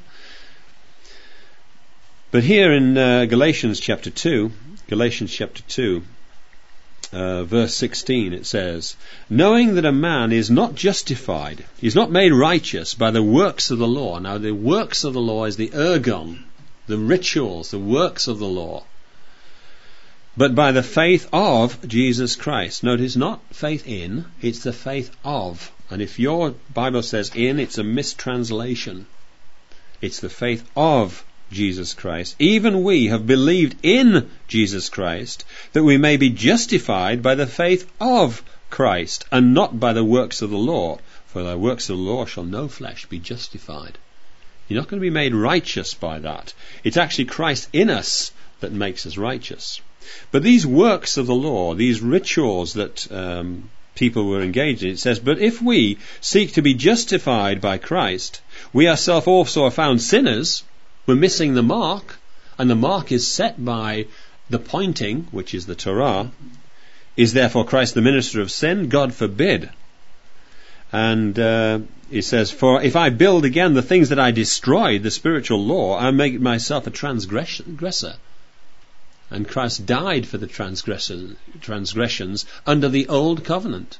But here in uh, Galatians chapter two, Galatians chapter two, uh, verse sixteen, it says, knowing that a man is not justified, he's not made righteous by the works of the law. Now the works of the law is the ergon, the rituals, the works of the law, but by the faith of Jesus Christ. Notice, not faith in, it's the faith of. And if your Bible says in, it's a mistranslation. It's the faith of Jesus Christ. Even we have believed in Jesus Christ, that we may be justified by the faith of Christ, and not by the works of the law. For the works of the law shall no flesh be justified. You're not going to be made righteous by that. It's actually Christ in us that makes us righteous. But these works of the law, these rituals that um, people were engaged in, it says, but if we seek to be justified by Christ, we ourselves also are found sinners. We're missing the mark, and the mark is set by the pointing, which is the Torah. Is therefore Christ the minister of sin? God forbid. And uh, it says, for if I build again the things that I destroyed, the spiritual law, I make myself a transgressor. And Christ died for the transgression, transgressions under the old covenant.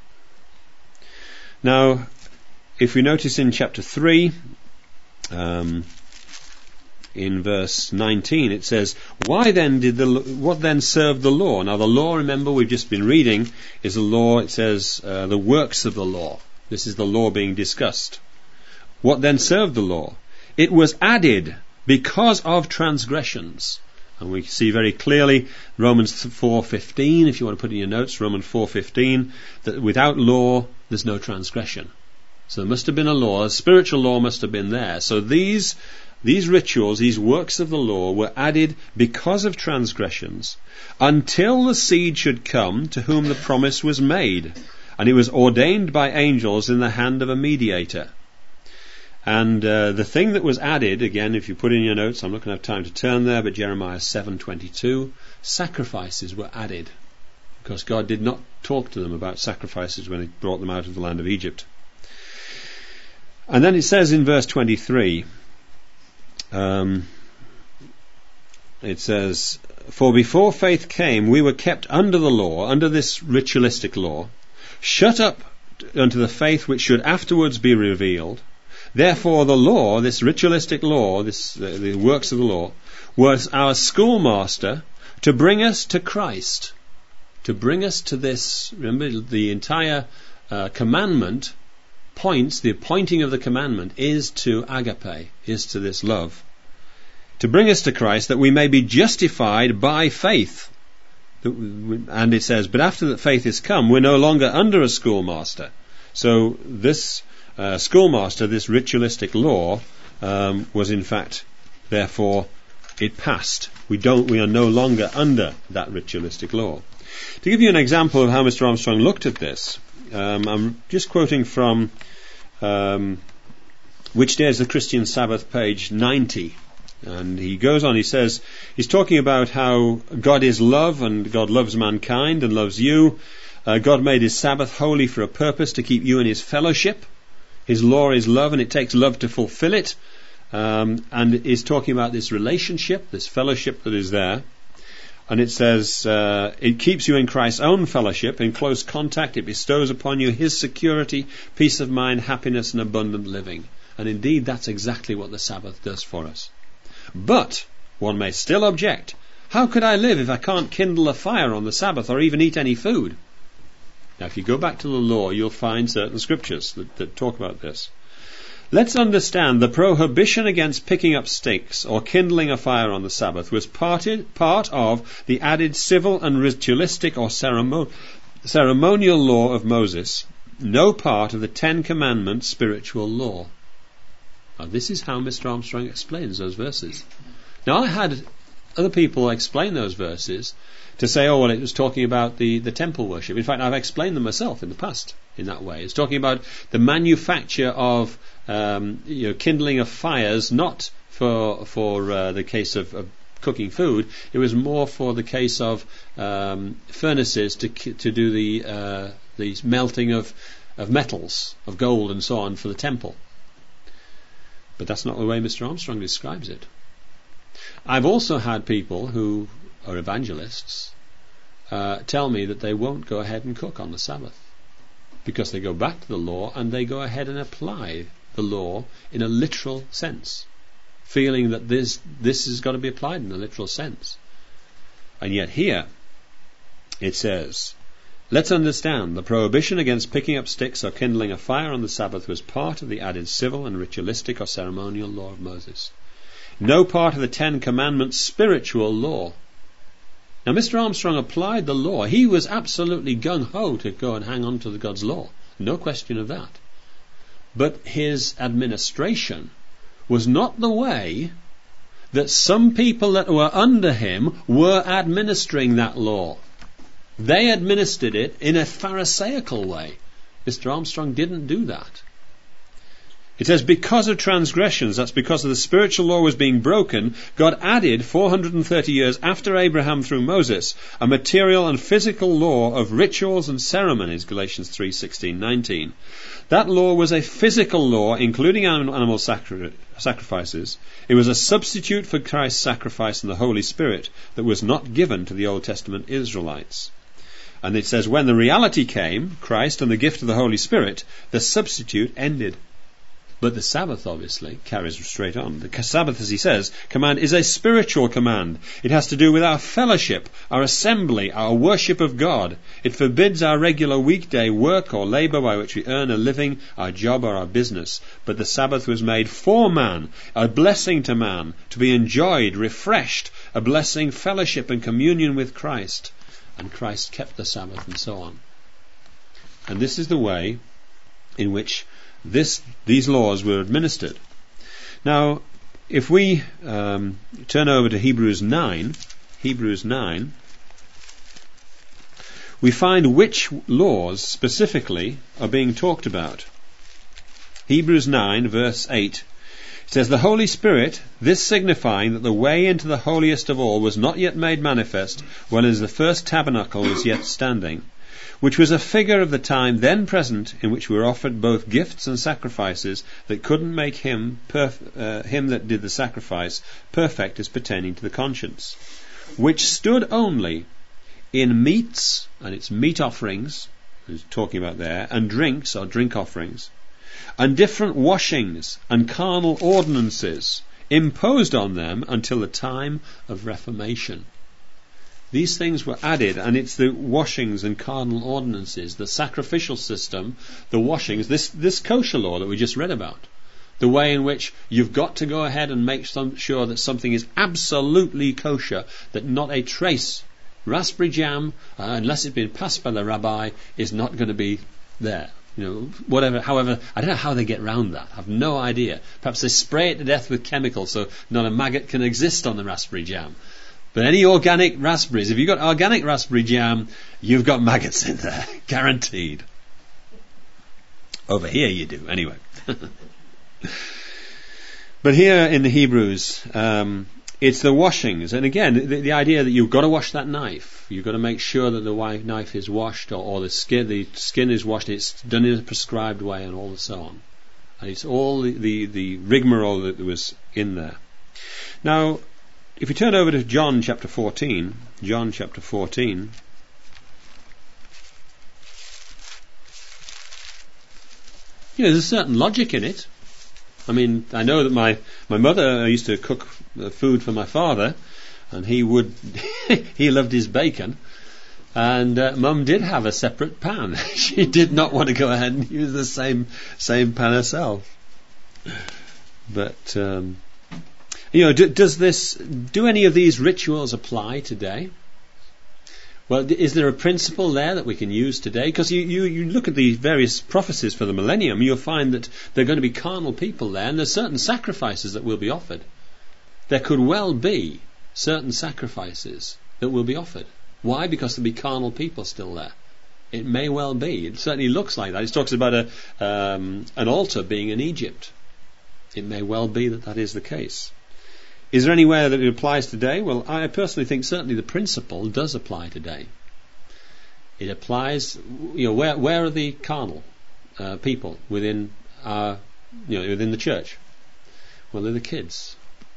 Now, if we notice in chapter three, um, in verse nineteen, it says, why then did the, what then served the law? Now the law, remember, we've just been reading, is the law, it says, uh, the works of the law. This is the law being discussed. What then served the law? It was added because of transgressions. And we see very clearly Romans four fifteen, if you want to put in your notes, Romans four fifteen, that without law there's no transgression. So there must have been a law, a spiritual law must have been there. So these these rituals, these works of the law were added because of transgressions, until the seed should come to whom the promise was made, and it was ordained by angels in the hand of a mediator. And uh, the thing that was added, again, if you put in your notes, I'm not going to have time to turn there, but Jeremiah seven twenty-two, sacrifices were added, because God did not talk to them about sacrifices when He brought them out of the land of Egypt. And then it says in verse twenty-three, um, it says, for before faith came, we were kept under the law, under this ritualistic law, shut up unto the faith which should afterwards be revealed. Therefore the law, this ritualistic law, this uh, the works of the law, was our schoolmaster to bring us to Christ, to bring us to this. Remember, the entire uh, commandment points, the pointing of the commandment is to agape, is to this love, to bring us to Christ, that we may be justified by faith. And it says, but after that faith is come, we're no longer under a schoolmaster. So this uh, schoolmaster, this ritualistic law, um, was in fact, therefore, it passed. We don't. We are no longer under that ritualistic law. To give you an example of how Mister Armstrong looked at this, um, I'm just quoting from um, Which Day is the Christian Sabbath, page ninety. And he goes on, he says, he's talking about how God is love and God loves mankind and loves you. Uh, God made his Sabbath holy for a purpose, to keep you in his fellowship. His law is love, and it takes love to fulfill it. Um, and is talking about this relationship, this fellowship that is there. And it says, uh, it keeps you in Christ's own fellowship, in close contact. It bestows upon you his security, peace of mind, happiness, and abundant living. And indeed, that's exactly what the Sabbath does for us. But one may still object. How could I live if I can't kindle a fire on the Sabbath or even eat any food? Now, if you go back to the law, you'll find certain scriptures that, that talk about this. Let's understand the prohibition against picking up sticks or kindling a fire on the Sabbath was parted, part of the added civil and ritualistic or ceremon- ceremonial law of Moses, no part of the Ten Commandments spiritual law. Now, this is how Mister Armstrong explains those verses. Now, I had other people explain those verses to say, oh, well, it was talking about the, the temple worship. In fact, I've explained them myself in the past in that way. It's talking about the manufacture of um, you know, kindling of fires, not for for uh, the case of, of cooking food. It was more for the case of um, furnaces to to do the uh, the melting of of metals, of gold and so on, for the temple. But that's not the way Mister Armstrong describes it. I've also had people who are evangelists uh, tell me that they won't go ahead and cook on the Sabbath because they go back to the law and they go ahead and apply the law in a literal sense, feeling that this this has got to be applied in a literal sense. And yet here it says, let's understand the prohibition against picking up sticks or kindling a fire on the Sabbath was part of the added civil and ritualistic or ceremonial law of Moses. No part of the Ten Commandments spiritual law. Now, Mister Armstrong applied the law. He was absolutely gung-ho to go and hang on to the God's law. No question of that. But his administration was not the way that some people that were under him were administering that law. They administered it in a Pharisaical way. Mister Armstrong didn't do that. It says, because of transgressions, that's because of the spiritual law was being broken, God added four hundred thirty years after Abraham through Moses, a material and physical law of rituals and ceremonies, Galatians three sixteen nineteen. That law was a physical law, including animal sacri- sacrifices. It was a substitute for Christ's sacrifice and the Holy Spirit that was not given to the Old Testament Israelites. And it says, when the reality came, Christ and the gift of the Holy Spirit, the substitute ended. But the Sabbath, obviously, carries straight on. The Sabbath, as he says, command is a spiritual command. It has to do with our fellowship, our assembly, our worship of God. It forbids our regular weekday work or labour by which we earn a living, our job or our business. But the Sabbath was made for man, a blessing to man, to be enjoyed, refreshed, a blessing, fellowship and communion with Christ. And Christ kept the Sabbath and so on. And this is the way in which This, these laws were administered. Now, if we um, turn over to Hebrews nine, Hebrews nine, we find which laws specifically are being talked about. Hebrews nine, verse eight, it says, the Holy Spirit, this signifying that the way into the holiest of all was not yet made manifest, whereas the first tabernacle was yet standing, which was a figure of the time then present, in which were offered both gifts and sacrifices that couldn't make him perf- uh, him that did the sacrifice perfect as pertaining to the conscience, which stood only in meats, and it's meat offerings, he's talking about there, and drinks or drink offerings, and different washings and carnal ordinances imposed on them until the time of Reformation. These things were added, and it's the washings and carnal ordinances, the sacrificial system, the washings, this, this kosher law that we just read about, the way in which you've got to go ahead and make some, sure that something is absolutely kosher, that not a trace, raspberry jam, uh, unless it's been passed by the rabbi, is not going to be there. You know, whatever, however, I don't know how they get around that. I have no idea. Perhaps they spray it to death with chemicals so not a maggot can exist on the raspberry jam. But any organic raspberries, if you've got organic raspberry jam, you've got maggots in there. Guaranteed. Over here you do, anyway. But here in the Hebrews, um, it's the washings. And again, the, the idea that you've got to wash that knife. You've got to make sure that the knife is washed, or, or the skin the skin is washed. It's done in a prescribed way, and all and so on. And it's all the, the, the rigmarole that was in there. Now, if you turn over to John chapter fourteen, John chapter fourteen, you know, there's a certain logic in it. I mean, I know that my, my mother used to cook food for my father, and he would, he loved his bacon, and uh, Mum did have a separate pan. She did not want to go ahead and use the same same pan herself. But um, you know, do, does this, do any of these rituals apply today? Well, is there a principle there that we can use today? Because you, you, you look at the various prophecies for the millennium, you'll find that there are going to be carnal people there, and there's certain sacrifices that will be offered. There could well be certain sacrifices that will be offered. Why? Because there'll be carnal people still there. It may well be. It certainly looks like that. It talks about a, um, an altar being in Egypt. It may well be that that is the case. Is there anywhere that it applies today? Well, I personally think certainly the principle does apply today. It applies, you know, where where are the carnal uh, people within our, you know, within the church? Well, they're the kids.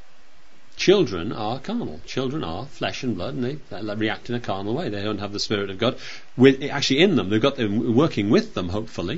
Children are carnal. Children are flesh and blood, and they, they react in a carnal way. They don't have the Spirit of God with actually in them. They've got them working with them, hopefully.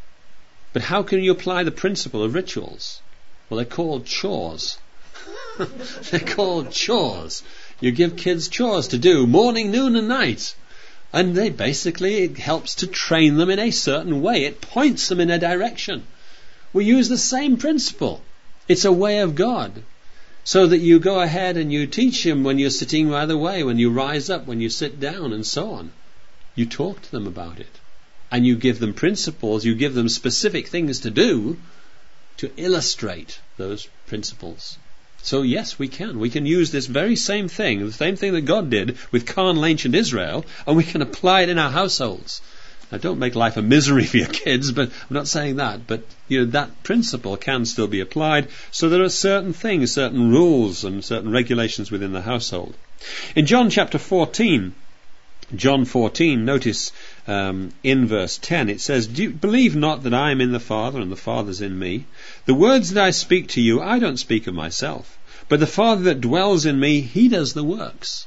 But how can you apply the principle of rituals? Well, they're called chores. They're called chores. You give kids chores to do morning, noon and night, and they basically, it helps to train them in a certain way. It points them in a direction. We use the same principle. It's a way of God, so that you go ahead and you teach them when you're sitting by the way, when you rise up, when you sit down, and so on. You talk to them about it, and you give them principles. You give them specific things to do to illustrate those principles. So yes, we can. We can use this very same thing, the same thing that God did with carnal ancient Israel, and we can apply it in our households. Now, don't make life a misery for your kids, but I'm not saying that. But you know, that principle can still be applied. So there are certain things, certain rules and certain regulations within the household. In John chapter fourteen, John fourteen, notice um, in verse ten, it says, "Do you believe not that I am in the Father and the Father's in me? The words that I speak to you, I don't speak of myself, but the Father that dwells in me, he does the works."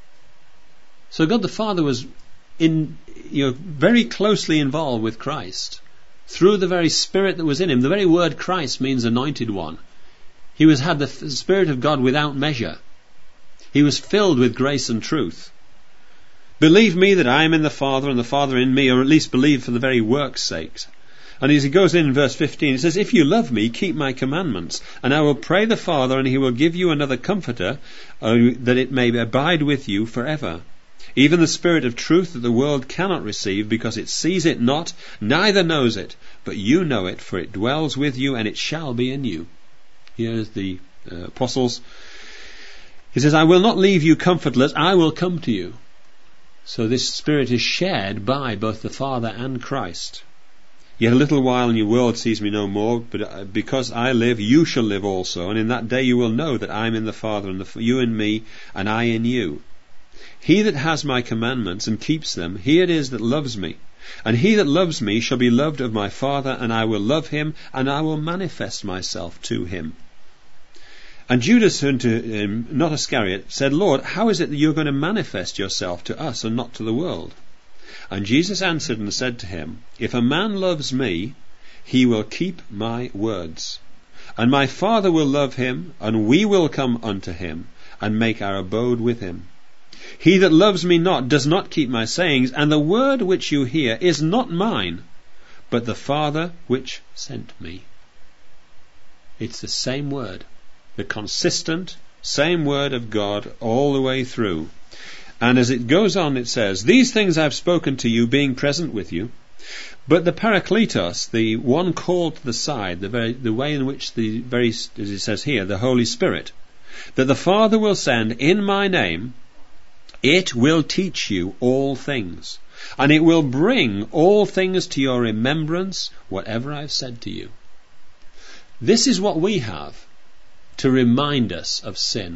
So God the Father was in, you know, very closely involved with Christ through the very Spirit that was in him. The very word Christ means anointed one. He was had the Spirit of God without measure. He was filled with grace and truth. "Believe me that I am in the Father and the Father in me," or at least believe for the very work's sake. And as he goes in verse fifteen, it says, "If you love me, keep my commandments, and I will pray the Father, and he will give you another comforter, uh, that it may abide with you forever. Even the Spirit of truth that the world cannot receive, because it sees it not, neither knows it. But you know it, for it dwells with you, and it shall be in you." Here's the uh, apostles. He says, "I will not leave you comfortless, I will come to you." So this Spirit is shared by both the Father and Christ. "Yet a little while and your world sees me no more, but because I live, you shall live also. And in that day you will know that I am in the Father, and the, you in me, and I in you. He that has my commandments and keeps them, he it is that loves me. And he that loves me shall be loved of my Father, and I will love him, and I will manifest myself to him." And Judas unto him, not Iscariot, said, "Lord, how is it that you are going to manifest yourself to us and not to the world?" And Jesus answered and said to him, "If a man loves me, he will keep my words. And my Father will love him, and we will come unto him, and make our abode with him. He that loves me not does not keep my sayings, and the word which you hear is not mine, but the Father which sent me." It's the same word, the consistent same word of God all the way through. And as it goes on, it says, "These things I've spoken to you, being present with you. But the Parakletos, the one called to the side, the very the way in which the very, as it says here, the Holy Spirit, that the Father will send in my name, it will teach you all things, and it will bring all things to your remembrance, whatever I've said to you. This is what we have to remind us of sin.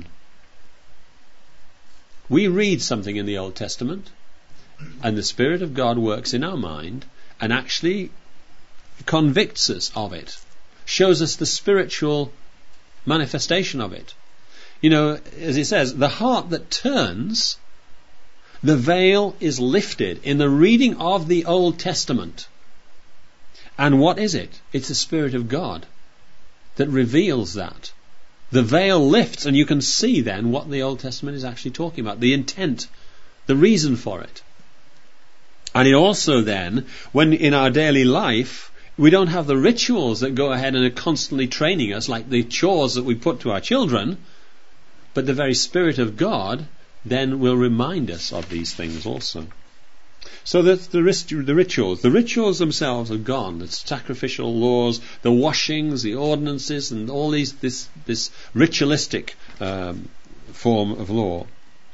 We read something in the Old Testament, and the Spirit of God works in our mind and actually convicts us of it, shows us the spiritual manifestation of it. You know, as it says, the heart that turns, the veil is lifted in the reading of the Old Testament. And what is it? It's the Spirit of God that reveals that. The veil lifts, and you can see then what the Old Testament is actually talking about, the intent, the reason for it. And it also then, when in our daily life, we don't have the rituals that go ahead and are constantly training us, like the chores that we put to our children, but the very Spirit of God then will remind us of these things also. So that's the, the rituals. The rituals themselves are gone. The sacrificial laws, the washings, the ordinances, and all these this this ritualistic um, form of law.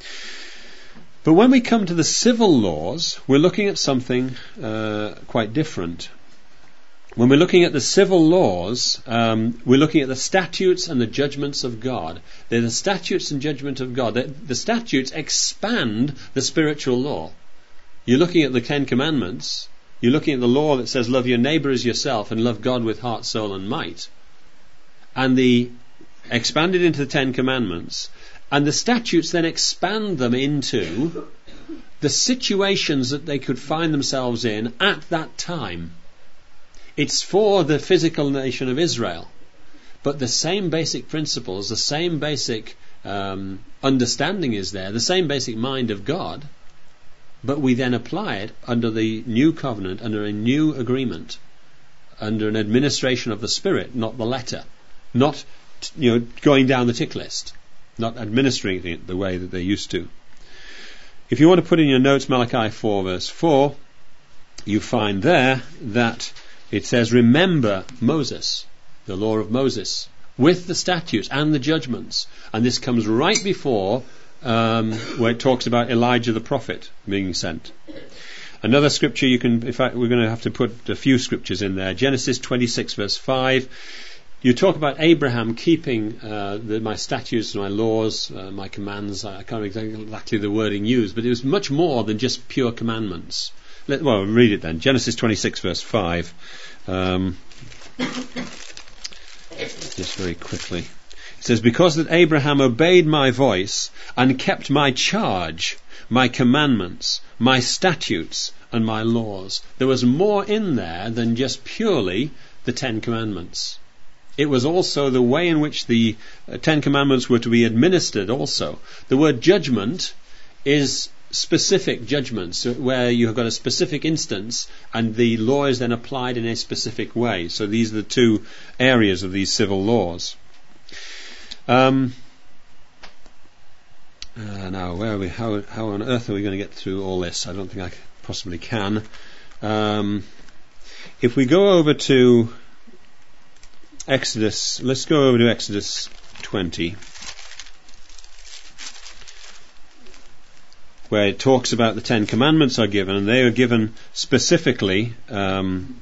But when we come to the civil laws, we're looking at something uh, quite different. When we're looking at the civil laws, um, we're looking at the statutes and the judgments of God. They're the statutes and judgment of God. The, the statutes expand the spiritual law. You're looking at the Ten Commandments. You're looking at the law that says love your neighbour as yourself and love God with heart, soul and might. And the expanded into the Ten Commandments. And the statutes then expand them into the situations that they could find themselves in at that time. It's for the physical nation of Israel. But the same basic principles, the same basic um, understanding is there, the same basic mind of God. But we then apply it under the new covenant, under a new agreement, under an administration of the Spirit, not the letter. Not, you know, going down the tick list. Not administering it the way that they used to. If you want to put in your notes Malachi four verse four, you find there that it says, remember Moses, the law of Moses, with the statutes and the judgments. And this comes right before um, where it talks about Elijah the prophet being sent. Another scripture you can, in fact, we're going to have to put a few scriptures in there. Genesis twenty-six verse five. You talk about Abraham keeping uh, the, my statutes, my laws, uh, my commands. I can't remember exactly the wording used, but it was much more than just pure commandments. Let, well, read it then. Genesis twenty-six verse five. Um, just very quickly. It says, because that Abraham obeyed my voice and kept my charge, my commandments, my statutes and my laws. There was more in there than just purely the Ten Commandments. It was also the way in which the uh, Ten Commandments were to be administered also. The word judgment is specific judgments, where you have got a specific instance and the law is then applied in a specific way. So these are the two areas of these civil laws. Um, uh, now, where are we? How, how on earth are we going to get through all this? I don't think I possibly can. Um, if we go over to Exodus, let's go over to Exodus twenty, where it talks about the Ten Commandments are given, and they are given specifically, um,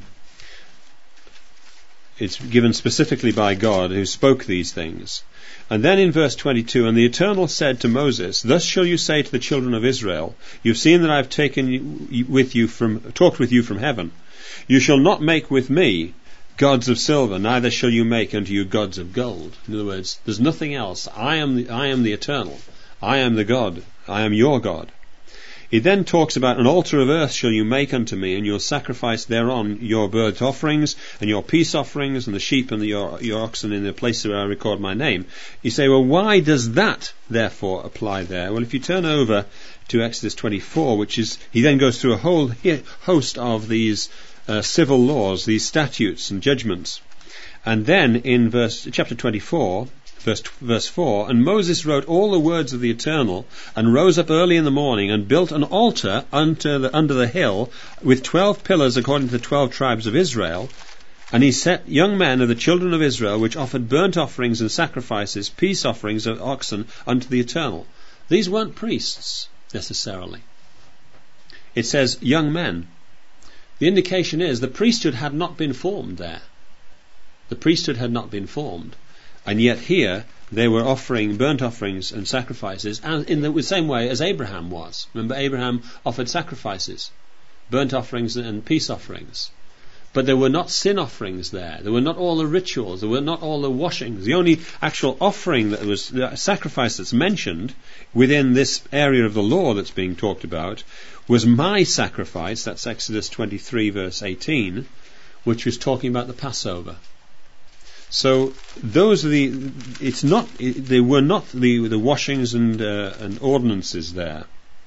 it's given specifically by God who spoke these things. And then in verse twenty-two, and the Eternal said to Moses, thus shall you say to the children of Israel, you've seen that I have taken you with you from, talked with you from heaven. You shall not make with me gods of silver, neither shall you make unto you gods of gold. In other words, there's nothing else. I am the, I am the Eternal. I am the God. I am your God. He then talks about an altar of earth shall you make unto me, and you'll sacrifice thereon your burnt offerings and your peace offerings and the sheep and the, your, your oxen in the place where I record my name. You say, well, why does that therefore apply there? Well, if you turn over to Exodus twenty-four, which is, he then goes through a whole host of these uh, civil laws, these statutes and judgments. And then in verse chapter twenty-four, Verse, verse four, and Moses wrote all the words of the Eternal, and rose up early in the morning, and built an altar under the, under the hill, with twelve pillars according to the twelve tribes of Israel. And he set young men of the children of Israel, which offered burnt offerings and sacrifices, peace offerings of oxen, unto the Eternal. These weren't priests, necessarily. It says young men. The indication is the priesthood had not been formed there. The priesthood had not been formed. And yet here they were offering burnt offerings and sacrifices, and in the same way as Abraham was. Remember, Abraham offered sacrifices, burnt offerings and peace offerings. But there were not sin offerings there. There were not all the rituals. There were not all the washings. The only actual offering that was, the sacrifice that's mentioned within this area of the law that's being talked about was my sacrifice. That's Exodus twenty-three verse eighteen, which was talking about the Passover. So those are the. It's not. It, they were not the the washings and uh, and ordinances there.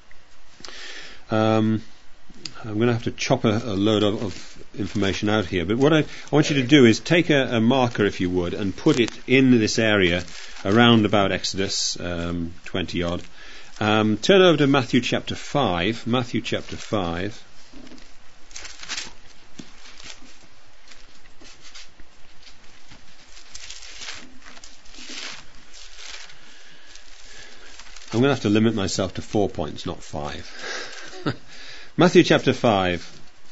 Um, I'm going to have to chop a, a load of, of information out here. But what I, I want you to do is take a, a marker, if you would, and put it in this area around about Exodus um, twenty odd. Um, turn over to Matthew chapter five. Matthew chapter five. I'm going to have to limit myself to four points, not five. Matthew chapter five.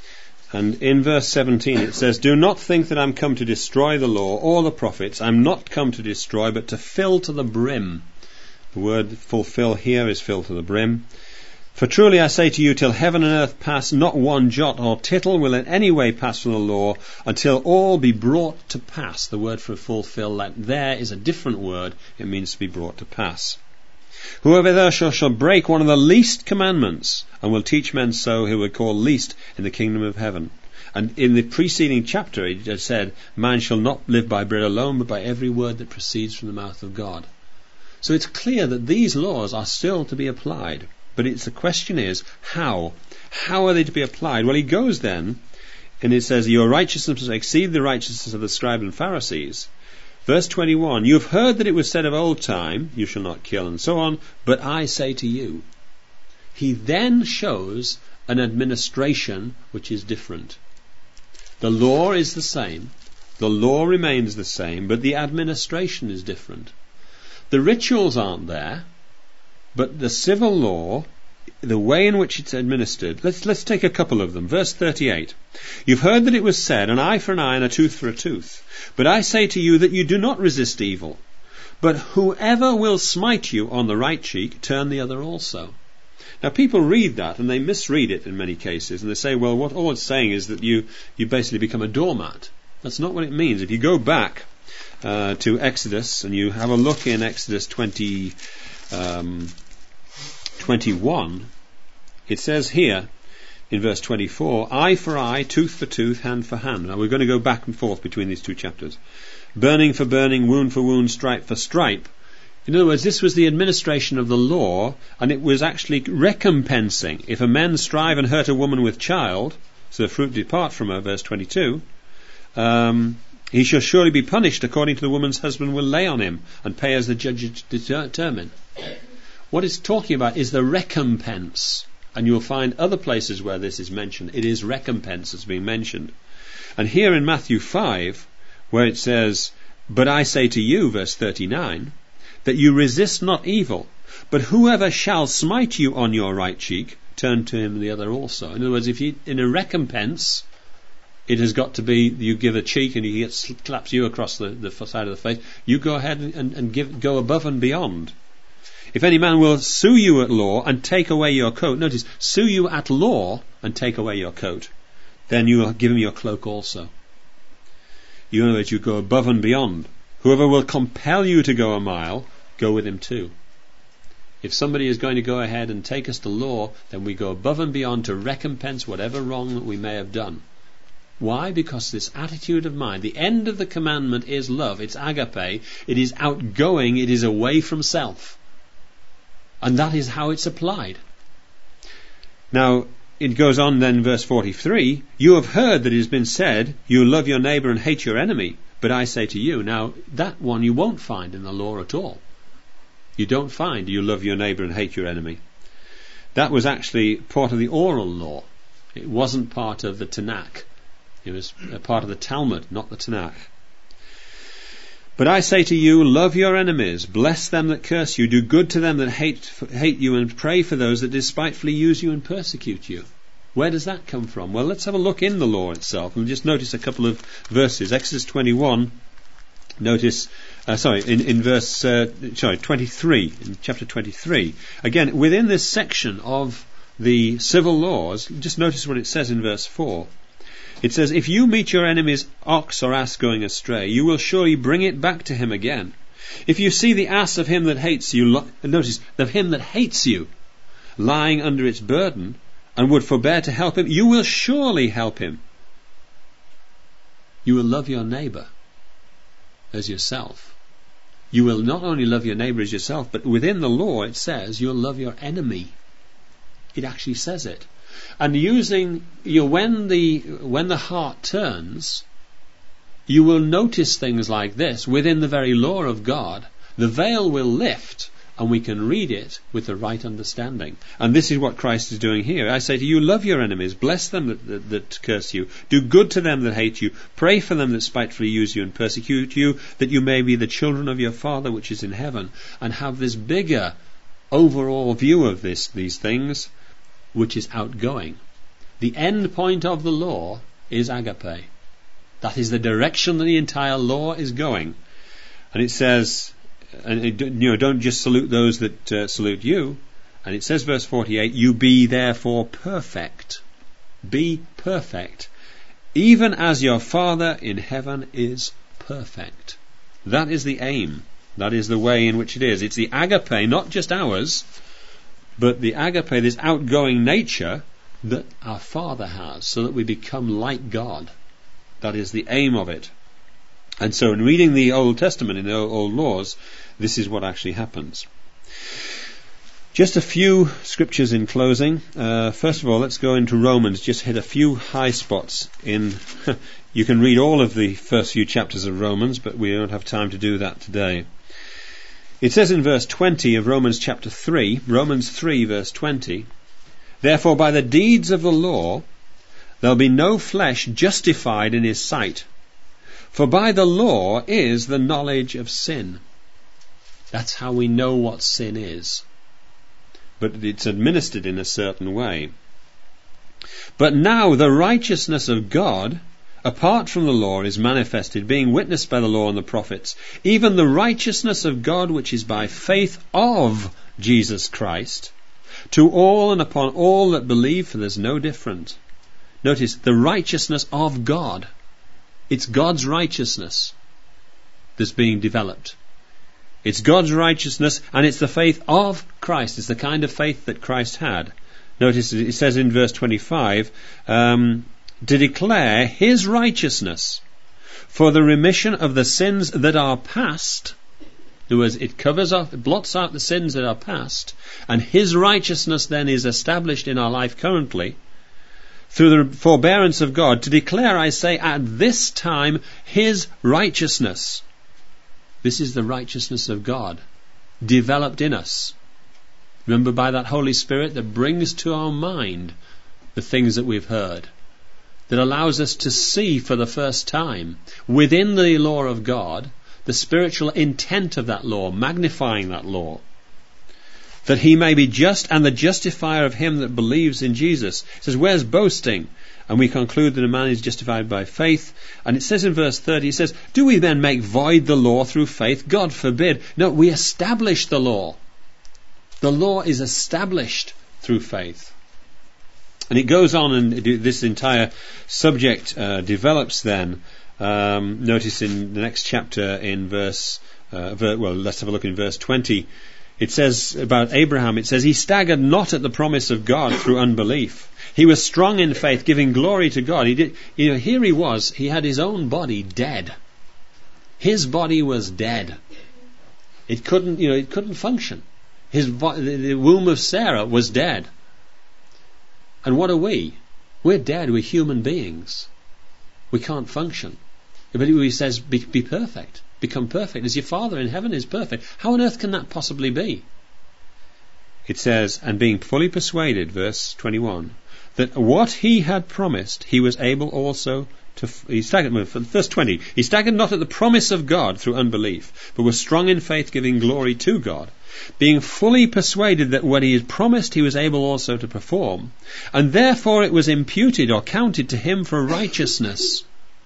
And in verse seventeen it says, do not think that I'm come to destroy the law or the prophets. I'm not come to destroy, but to fill to the brim. The word fulfill here is fill to the brim. For truly I say to you, till heaven and earth pass, not one jot or tittle will in any way pass from the law, until all be brought to pass. The word for fulfill, that there is a different word. It means to be brought to pass. Whoever therefore shall break one of the least commandments, and will teach men so, he will call least in the kingdom of heaven. And in the preceding chapter it had said, man shall not live by bread alone, but by every word that proceeds from the mouth of God. So it's clear that these laws are still to be applied. But it's the question is, how? How are they to be applied? Well, he goes then, and it says, your righteousness will exceed the righteousness of the scribes and Pharisees. Verse twenty-one, you have heard that it was said of old time, you shall not kill, and so on, but I say to you. He then shows an administration which is different. The law is the same, the law remains the same, but the administration is different. The rituals aren't there, but the civil law, the way in which it's administered, let's let's take a couple of them. Verse thirty-eight. You've heard that it was said, an eye for an eye and a tooth for a tooth. But I say to you that you do not resist evil. But whoever will smite you on the right cheek, turn the other also. Now people read that and they misread it in many cases, and they say, well, what all it's saying is that you, you basically become a doormat. That's not what it means. If you go back uh, to Exodus and you have a look in Exodus twenty, um, twenty-one, it says here in verse twenty-four, eye for eye, tooth for tooth, hand for hand. Now we're going to go back and forth between these two chapters. Burning for burning, wound for wound, stripe for stripe. In other words, this was the administration of the law, and it was actually recompensing. If a man strive and hurt a woman with child, so the fruit depart from her, verse twenty-two, um, he shall surely be punished according to the woman's husband will lay on him, and pay as the judge determine. What it's talking about is the recompense. And you'll find other places where this is mentioned. It is recompense that's being mentioned. And here in Matthew five, where it says, but I say to you, verse thirty-nine, that you resist not evil, but whoever shall smite you on your right cheek, turn to him the other also. In other words, if you, in a recompense, it has got to be, you give a cheek and he gets, claps you across the, the side of the face, you go ahead and, and give, go above and beyond. If any man will sue you at law and take away your coat, notice, sue you at law and take away your coat, then you will give him your cloak also. You know that you go above and beyond. Whoever will compel you to go a mile, go with him too. If somebody is going to go ahead and take us to law, then we go above and beyond to recompense whatever wrong that we may have done. Why? Because this attitude of mind, the end of the commandment is love, it's agape, it is outgoing, it is away from self. And that is how it's applied. Now, it goes on then, verse forty-three, you have heard that it has been said, you love your neighbour and hate your enemy. But I say to you, now that one you won't find in the law at all. You don't find you love your neighbour and hate your enemy. That was actually part of the oral law. It wasn't part of the Tanakh. It was a part of the Talmud, not the Tanakh. But I say to you, love your enemies, bless them that curse you, do good to them that hate hate you, and pray for those that despitefully use you and persecute you. Where does that come from? Well, let's have a look in the law itself and just notice a couple of verses. Exodus twenty-one, notice, uh, sorry, in, in verse, uh, sorry, twenty-three, in chapter twenty-three. Again, within this section of the civil laws, just notice what it says in verse four. It says, if you meet your enemy's ox or ass going astray, you will surely bring it back to him again. If you see the ass of him that hates you, lo- notice, of him that hates you, lying under its burden, and would forbear to help him, you will surely help him. You will love your neighbour as yourself. You will not only love your neighbour as yourself, but within the law it says you'll love your enemy. It actually says it. And using you know, when the when the heart turns, you will notice things like this within the very law of God. The veil will lift, and we can read it with the right understanding. And this is what Christ is doing here. I say to you, love your enemies, bless them that, that, that curse you, do good to them that hate you, pray for them that spitefully use you and persecute you, that you may be the children of your Father which is in heaven, and have this bigger overall view of this these things, which is outgoing. The end point of the law is agape. That is the direction that the entire law is going. And it says, and it, you know, don't just salute those that uh, salute you. And it says, verse forty-eight, you be therefore perfect. Be perfect, even as your Father in heaven is perfect. That is the aim. That is the way in which it is. It's the agape, not just ours, but the agape, this outgoing nature that our Father has, so that we become like God. That is the aim of it. And so in reading the Old Testament, in the Old Laws, this is what actually happens. Just a few scriptures in closing. Uh, first of all, let's go into Romans, just hit a few high spots in... You can read all of the first few chapters of Romans, but we don't have time to do that today. It says in verse twenty of Romans chapter three, Romans three verse twenty, therefore by the deeds of the law there'll be no flesh justified in his sight, for by the law is the knowledge of sin. That's how we know what sin is. But it's administered in a certain way. But now the righteousness of God, apart from the law, is manifested, being witnessed by the law and the prophets, even the righteousness of God which is by faith of Jesus Christ, to all and upon all that believe, for there's no difference. Notice, the righteousness of God. It's God's righteousness that's being developed. It's God's righteousness, and it's the faith of Christ. It's the kind of faith that Christ had. Notice it says in verse twenty-five, um, to declare his righteousness for the remission of the sins that are past. In other words, it covers up, it blots out the sins that are past, and his righteousness then is established in our life currently through the forbearance of God, to declare, I say, at this time his righteousness. This is the righteousness of God developed in us. Remember, by that Holy Spirit that brings to our mind the things that we've heard, that allows us to see for the first time within the law of God the spiritual intent of that law, magnifying that law, that he may be just and the justifier of him that believes in Jesus. It says, where's boasting? And we conclude that a man is justified by faith. And it says in verse thirty, it says, do we then make void the law through faith? God forbid. No, we establish the law. The law is established through faith. And it goes on, and this entire subject uh, develops then. Um, notice in the next chapter in verse, uh, ver- well, let's have a look in verse twenty. It says about Abraham, it says, he staggered not at the promise of God through unbelief. He was strong in faith, giving glory to God. He did, you know, here he was, he had his own body dead. His body was dead. It couldn't, you know, it couldn't function. His vo- the, the womb of Sarah was dead. And what are we? We're dead. We're human beings. We can't function. But he says, be, be perfect, become perfect, as your Father in heaven is perfect. How on earth can that possibly be? It says, and being fully persuaded, verse twenty-one, that what he had promised, he was able also to, he staggered, verse twenty, he staggered not at the promise of God through unbelief, but was strong in faith, giving glory to God, being fully persuaded that what he had promised he was able also to perform, and therefore it was imputed or counted to him for righteousness.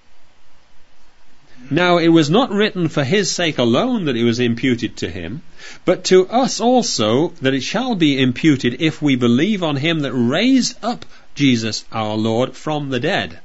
Now it was not written for his sake alone that it was imputed to him, but to us also that it shall be imputed if we believe on him that raised up Jesus our Lord from the dead,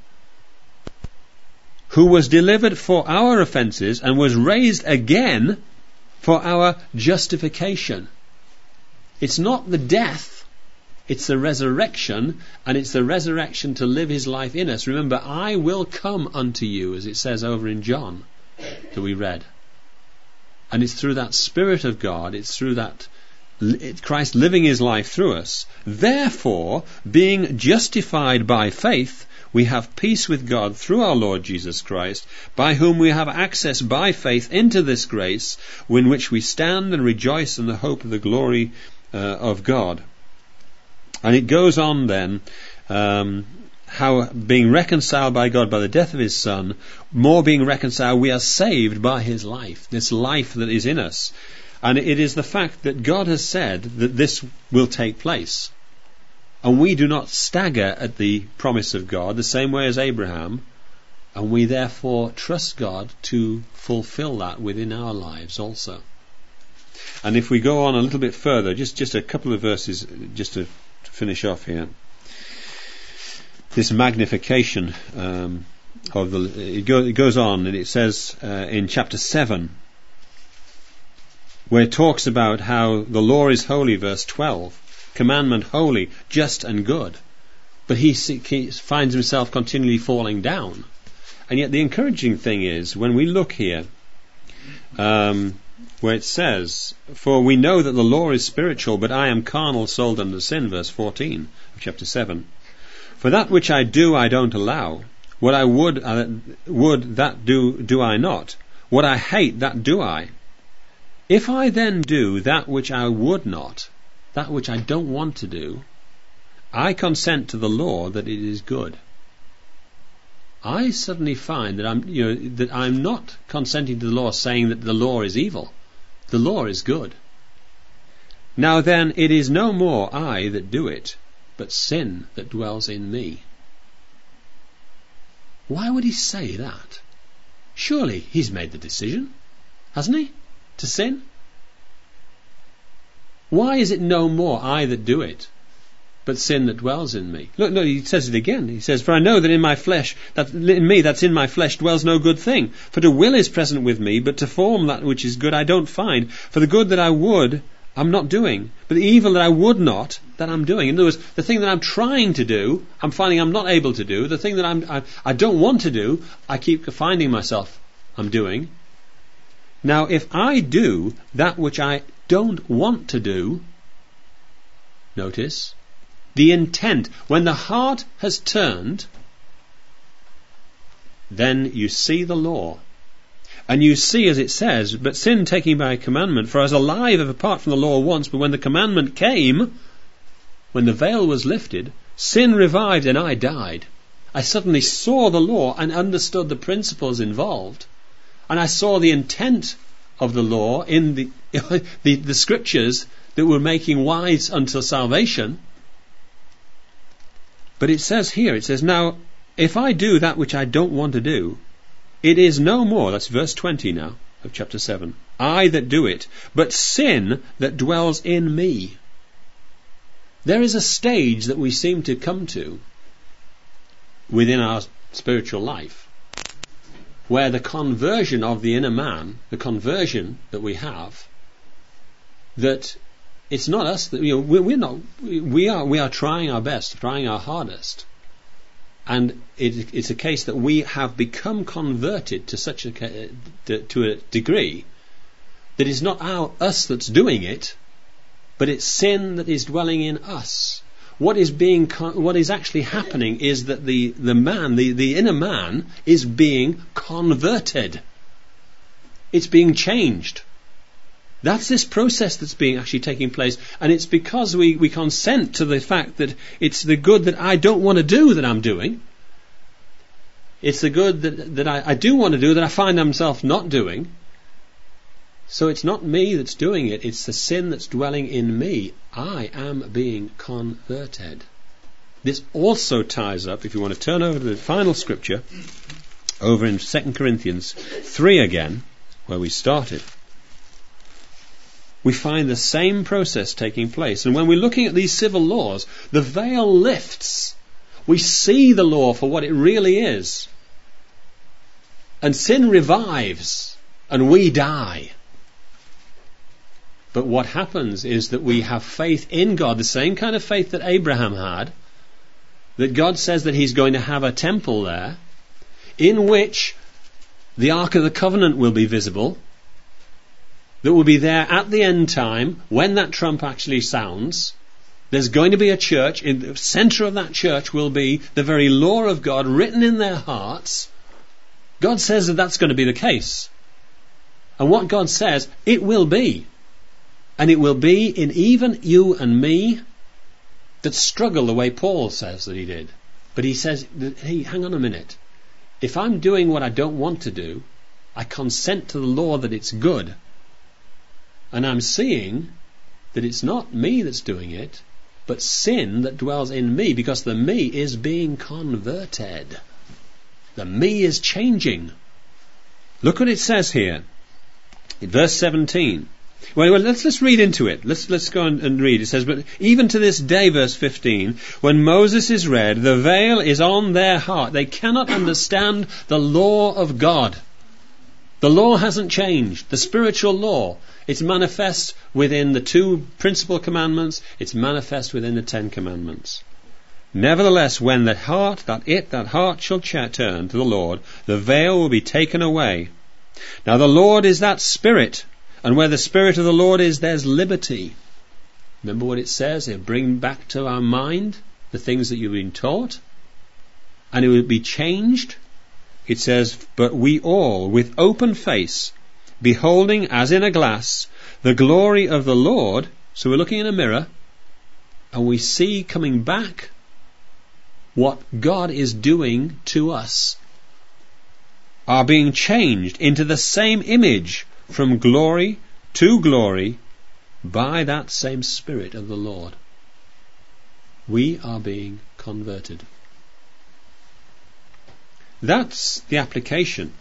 who was delivered for our offences and was raised again for our justification. It's not the death, it's the resurrection, and it's the resurrection to live his life in us. Remember, I will come unto you, as it says over in John that we read. And it's through that Spirit of God, it's through that Christ living his life through us. Therefore, being justified by faith, we have peace with God through our Lord Jesus Christ, by whom we have access by faith into this grace, in which we stand and rejoice in the hope of the glory uh, of God. And it goes on then, um, how being reconciled by God by the death of his Son, more being reconciled, we are saved by his life, this life that is in us. And it is the fact that God has said that this will take place. And we do not stagger at the promise of God the same way as Abraham, and we therefore trust God to fulfill that within our lives also. And if we go on a little bit further, just, just a couple of verses just to, to finish off here. This magnification um, of the it, go, it goes on, and it says uh, in chapter seven, where it talks about how the law is holy, verse twelve, commandment holy, just and good, but he, he finds himself continually falling down. And yet the encouraging thing is, when we look here, um, where it says, for we know that the law is spiritual, but I am carnal, sold under sin, verse fourteen of chapter seven. For that which I do I don't allow. What I would, uh, would that do, do I not. What I hate, that do I. If I then do that which I would not, that which I don't want to do, I consent to the law that it is good. I suddenly find that I'm, you know, that I'm not consenting to the law saying that the law is evil. The law is good. Now then, it is no more I that do it, but sin that dwells in me. Why would he say that? Surely he's made the decision, hasn't he, to sin? Why is it no more I that do it, but sin that dwells in me? Look, no, he says it again. He says, for I know that in my flesh, that in me, that's in my flesh, dwells no good thing. For to will is present with me, but to form that which is good I don't find. For the good that I would, I'm not doing, but the evil that I would not, that I'm doing. In other words, the thing that I'm trying to do, I'm finding I'm not able to do. The thing that I'm, I, I don't want to do, I keep finding myself I'm doing. Now, if I do that which I don't want to do, notice, the intent, when the heart has turned, then you see the law. And you see, as it says, but sin taking by commandment, for I was alive apart from the law once, but when the commandment came, when the veil was lifted, sin revived and I died. I suddenly saw the law and understood the principles involved. And I saw the intent of the law in the, the, the scriptures that were making wise unto salvation. But it says here, it says, now, if I do that which I don't want to do, it is no more, that's verse twenty now of chapter seven, I that do it, but sin that dwells in me. There is a stage that we seem to come to within our spiritual life, where the conversion of the inner man, the conversion that we have, that it's not us that, you know, we're, we're not, we are, we are trying our best, trying our hardest. And it, it's a case that we have become converted to such a, to a degree that it's not our, us that's doing it, but it's sin that is dwelling in us. what is being, con- what is actually happening is that the, the man, the, the inner man, is being converted. It's being changed. That's this process that's being actually taking place, and it's because we, we consent to the fact that it's the good that I don't want to do that I'm doing. It's the good that, that I, I do want to do that I find myself not doing. So it's not me that's doing it, it's the sin that's dwelling in me. I am being converted. This also ties up, if you want to turn over to the final scripture, over in Second Corinthians three again, where we started. We find the same process taking place. And when we're looking at these civil laws, the veil lifts. We see the law for what it really is. And sin revives, and we die. But what happens is that we have faith in God, the same kind of faith that Abraham had, that God says that he's going to have a temple there, in which the Ark of the Covenant will be visible, that will be there at the end time, when that trump actually sounds. There's going to be a church. In the centre of that church will be the very law of God written in their hearts. God says that that's going to be the case. And what God says, it will be. And it will be in even you and me that struggle the way Paul says that he did. But he says, hey, hang on a minute. If I'm doing what I don't want to do, I consent to the law that it's good. And I'm seeing that it's not me that's doing it, but sin that dwells in me, because the me is being converted. The me is changing. Look what it says here in verse seventeen. Well, well let's let's read into it. Let's let's go and, and read. It says, but even to this day, verse fifteen, when Moses is read, the veil is on their heart. They cannot understand the law of God. The law hasn't changed. The spiritual law. It's manifest within the two principal commandments. It's manifest within the Ten Commandments. Nevertheless, when that heart, that it, that heart shall ch- turn to the Lord, the veil will be taken away. Now the Lord is that Spirit, and where the Spirit of the Lord is, there's liberty. Remember what it says? It'll bring back to our mind the things that you've been taught, and it will be changed. It says, but we all, with open face, beholding as in a glass the glory of the Lord, so we're looking in a mirror, and we see coming back what God is doing to us, are being changed into the same image from glory to glory by that same Spirit of the Lord. We are being converted. That's the application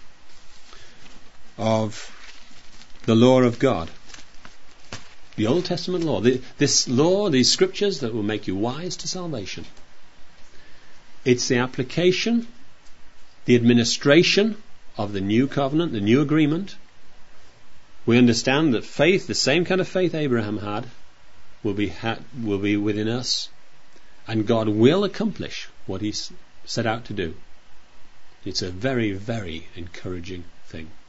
of the law of God. The Old Testament law. The, this law, these scriptures that will make you wise to salvation. It's the application, the administration of the new covenant, the new agreement. We understand that faith, the same kind of faith Abraham had, will be ha- will be within us, and God will accomplish what He set out to do. It's a very, very encouraging thing.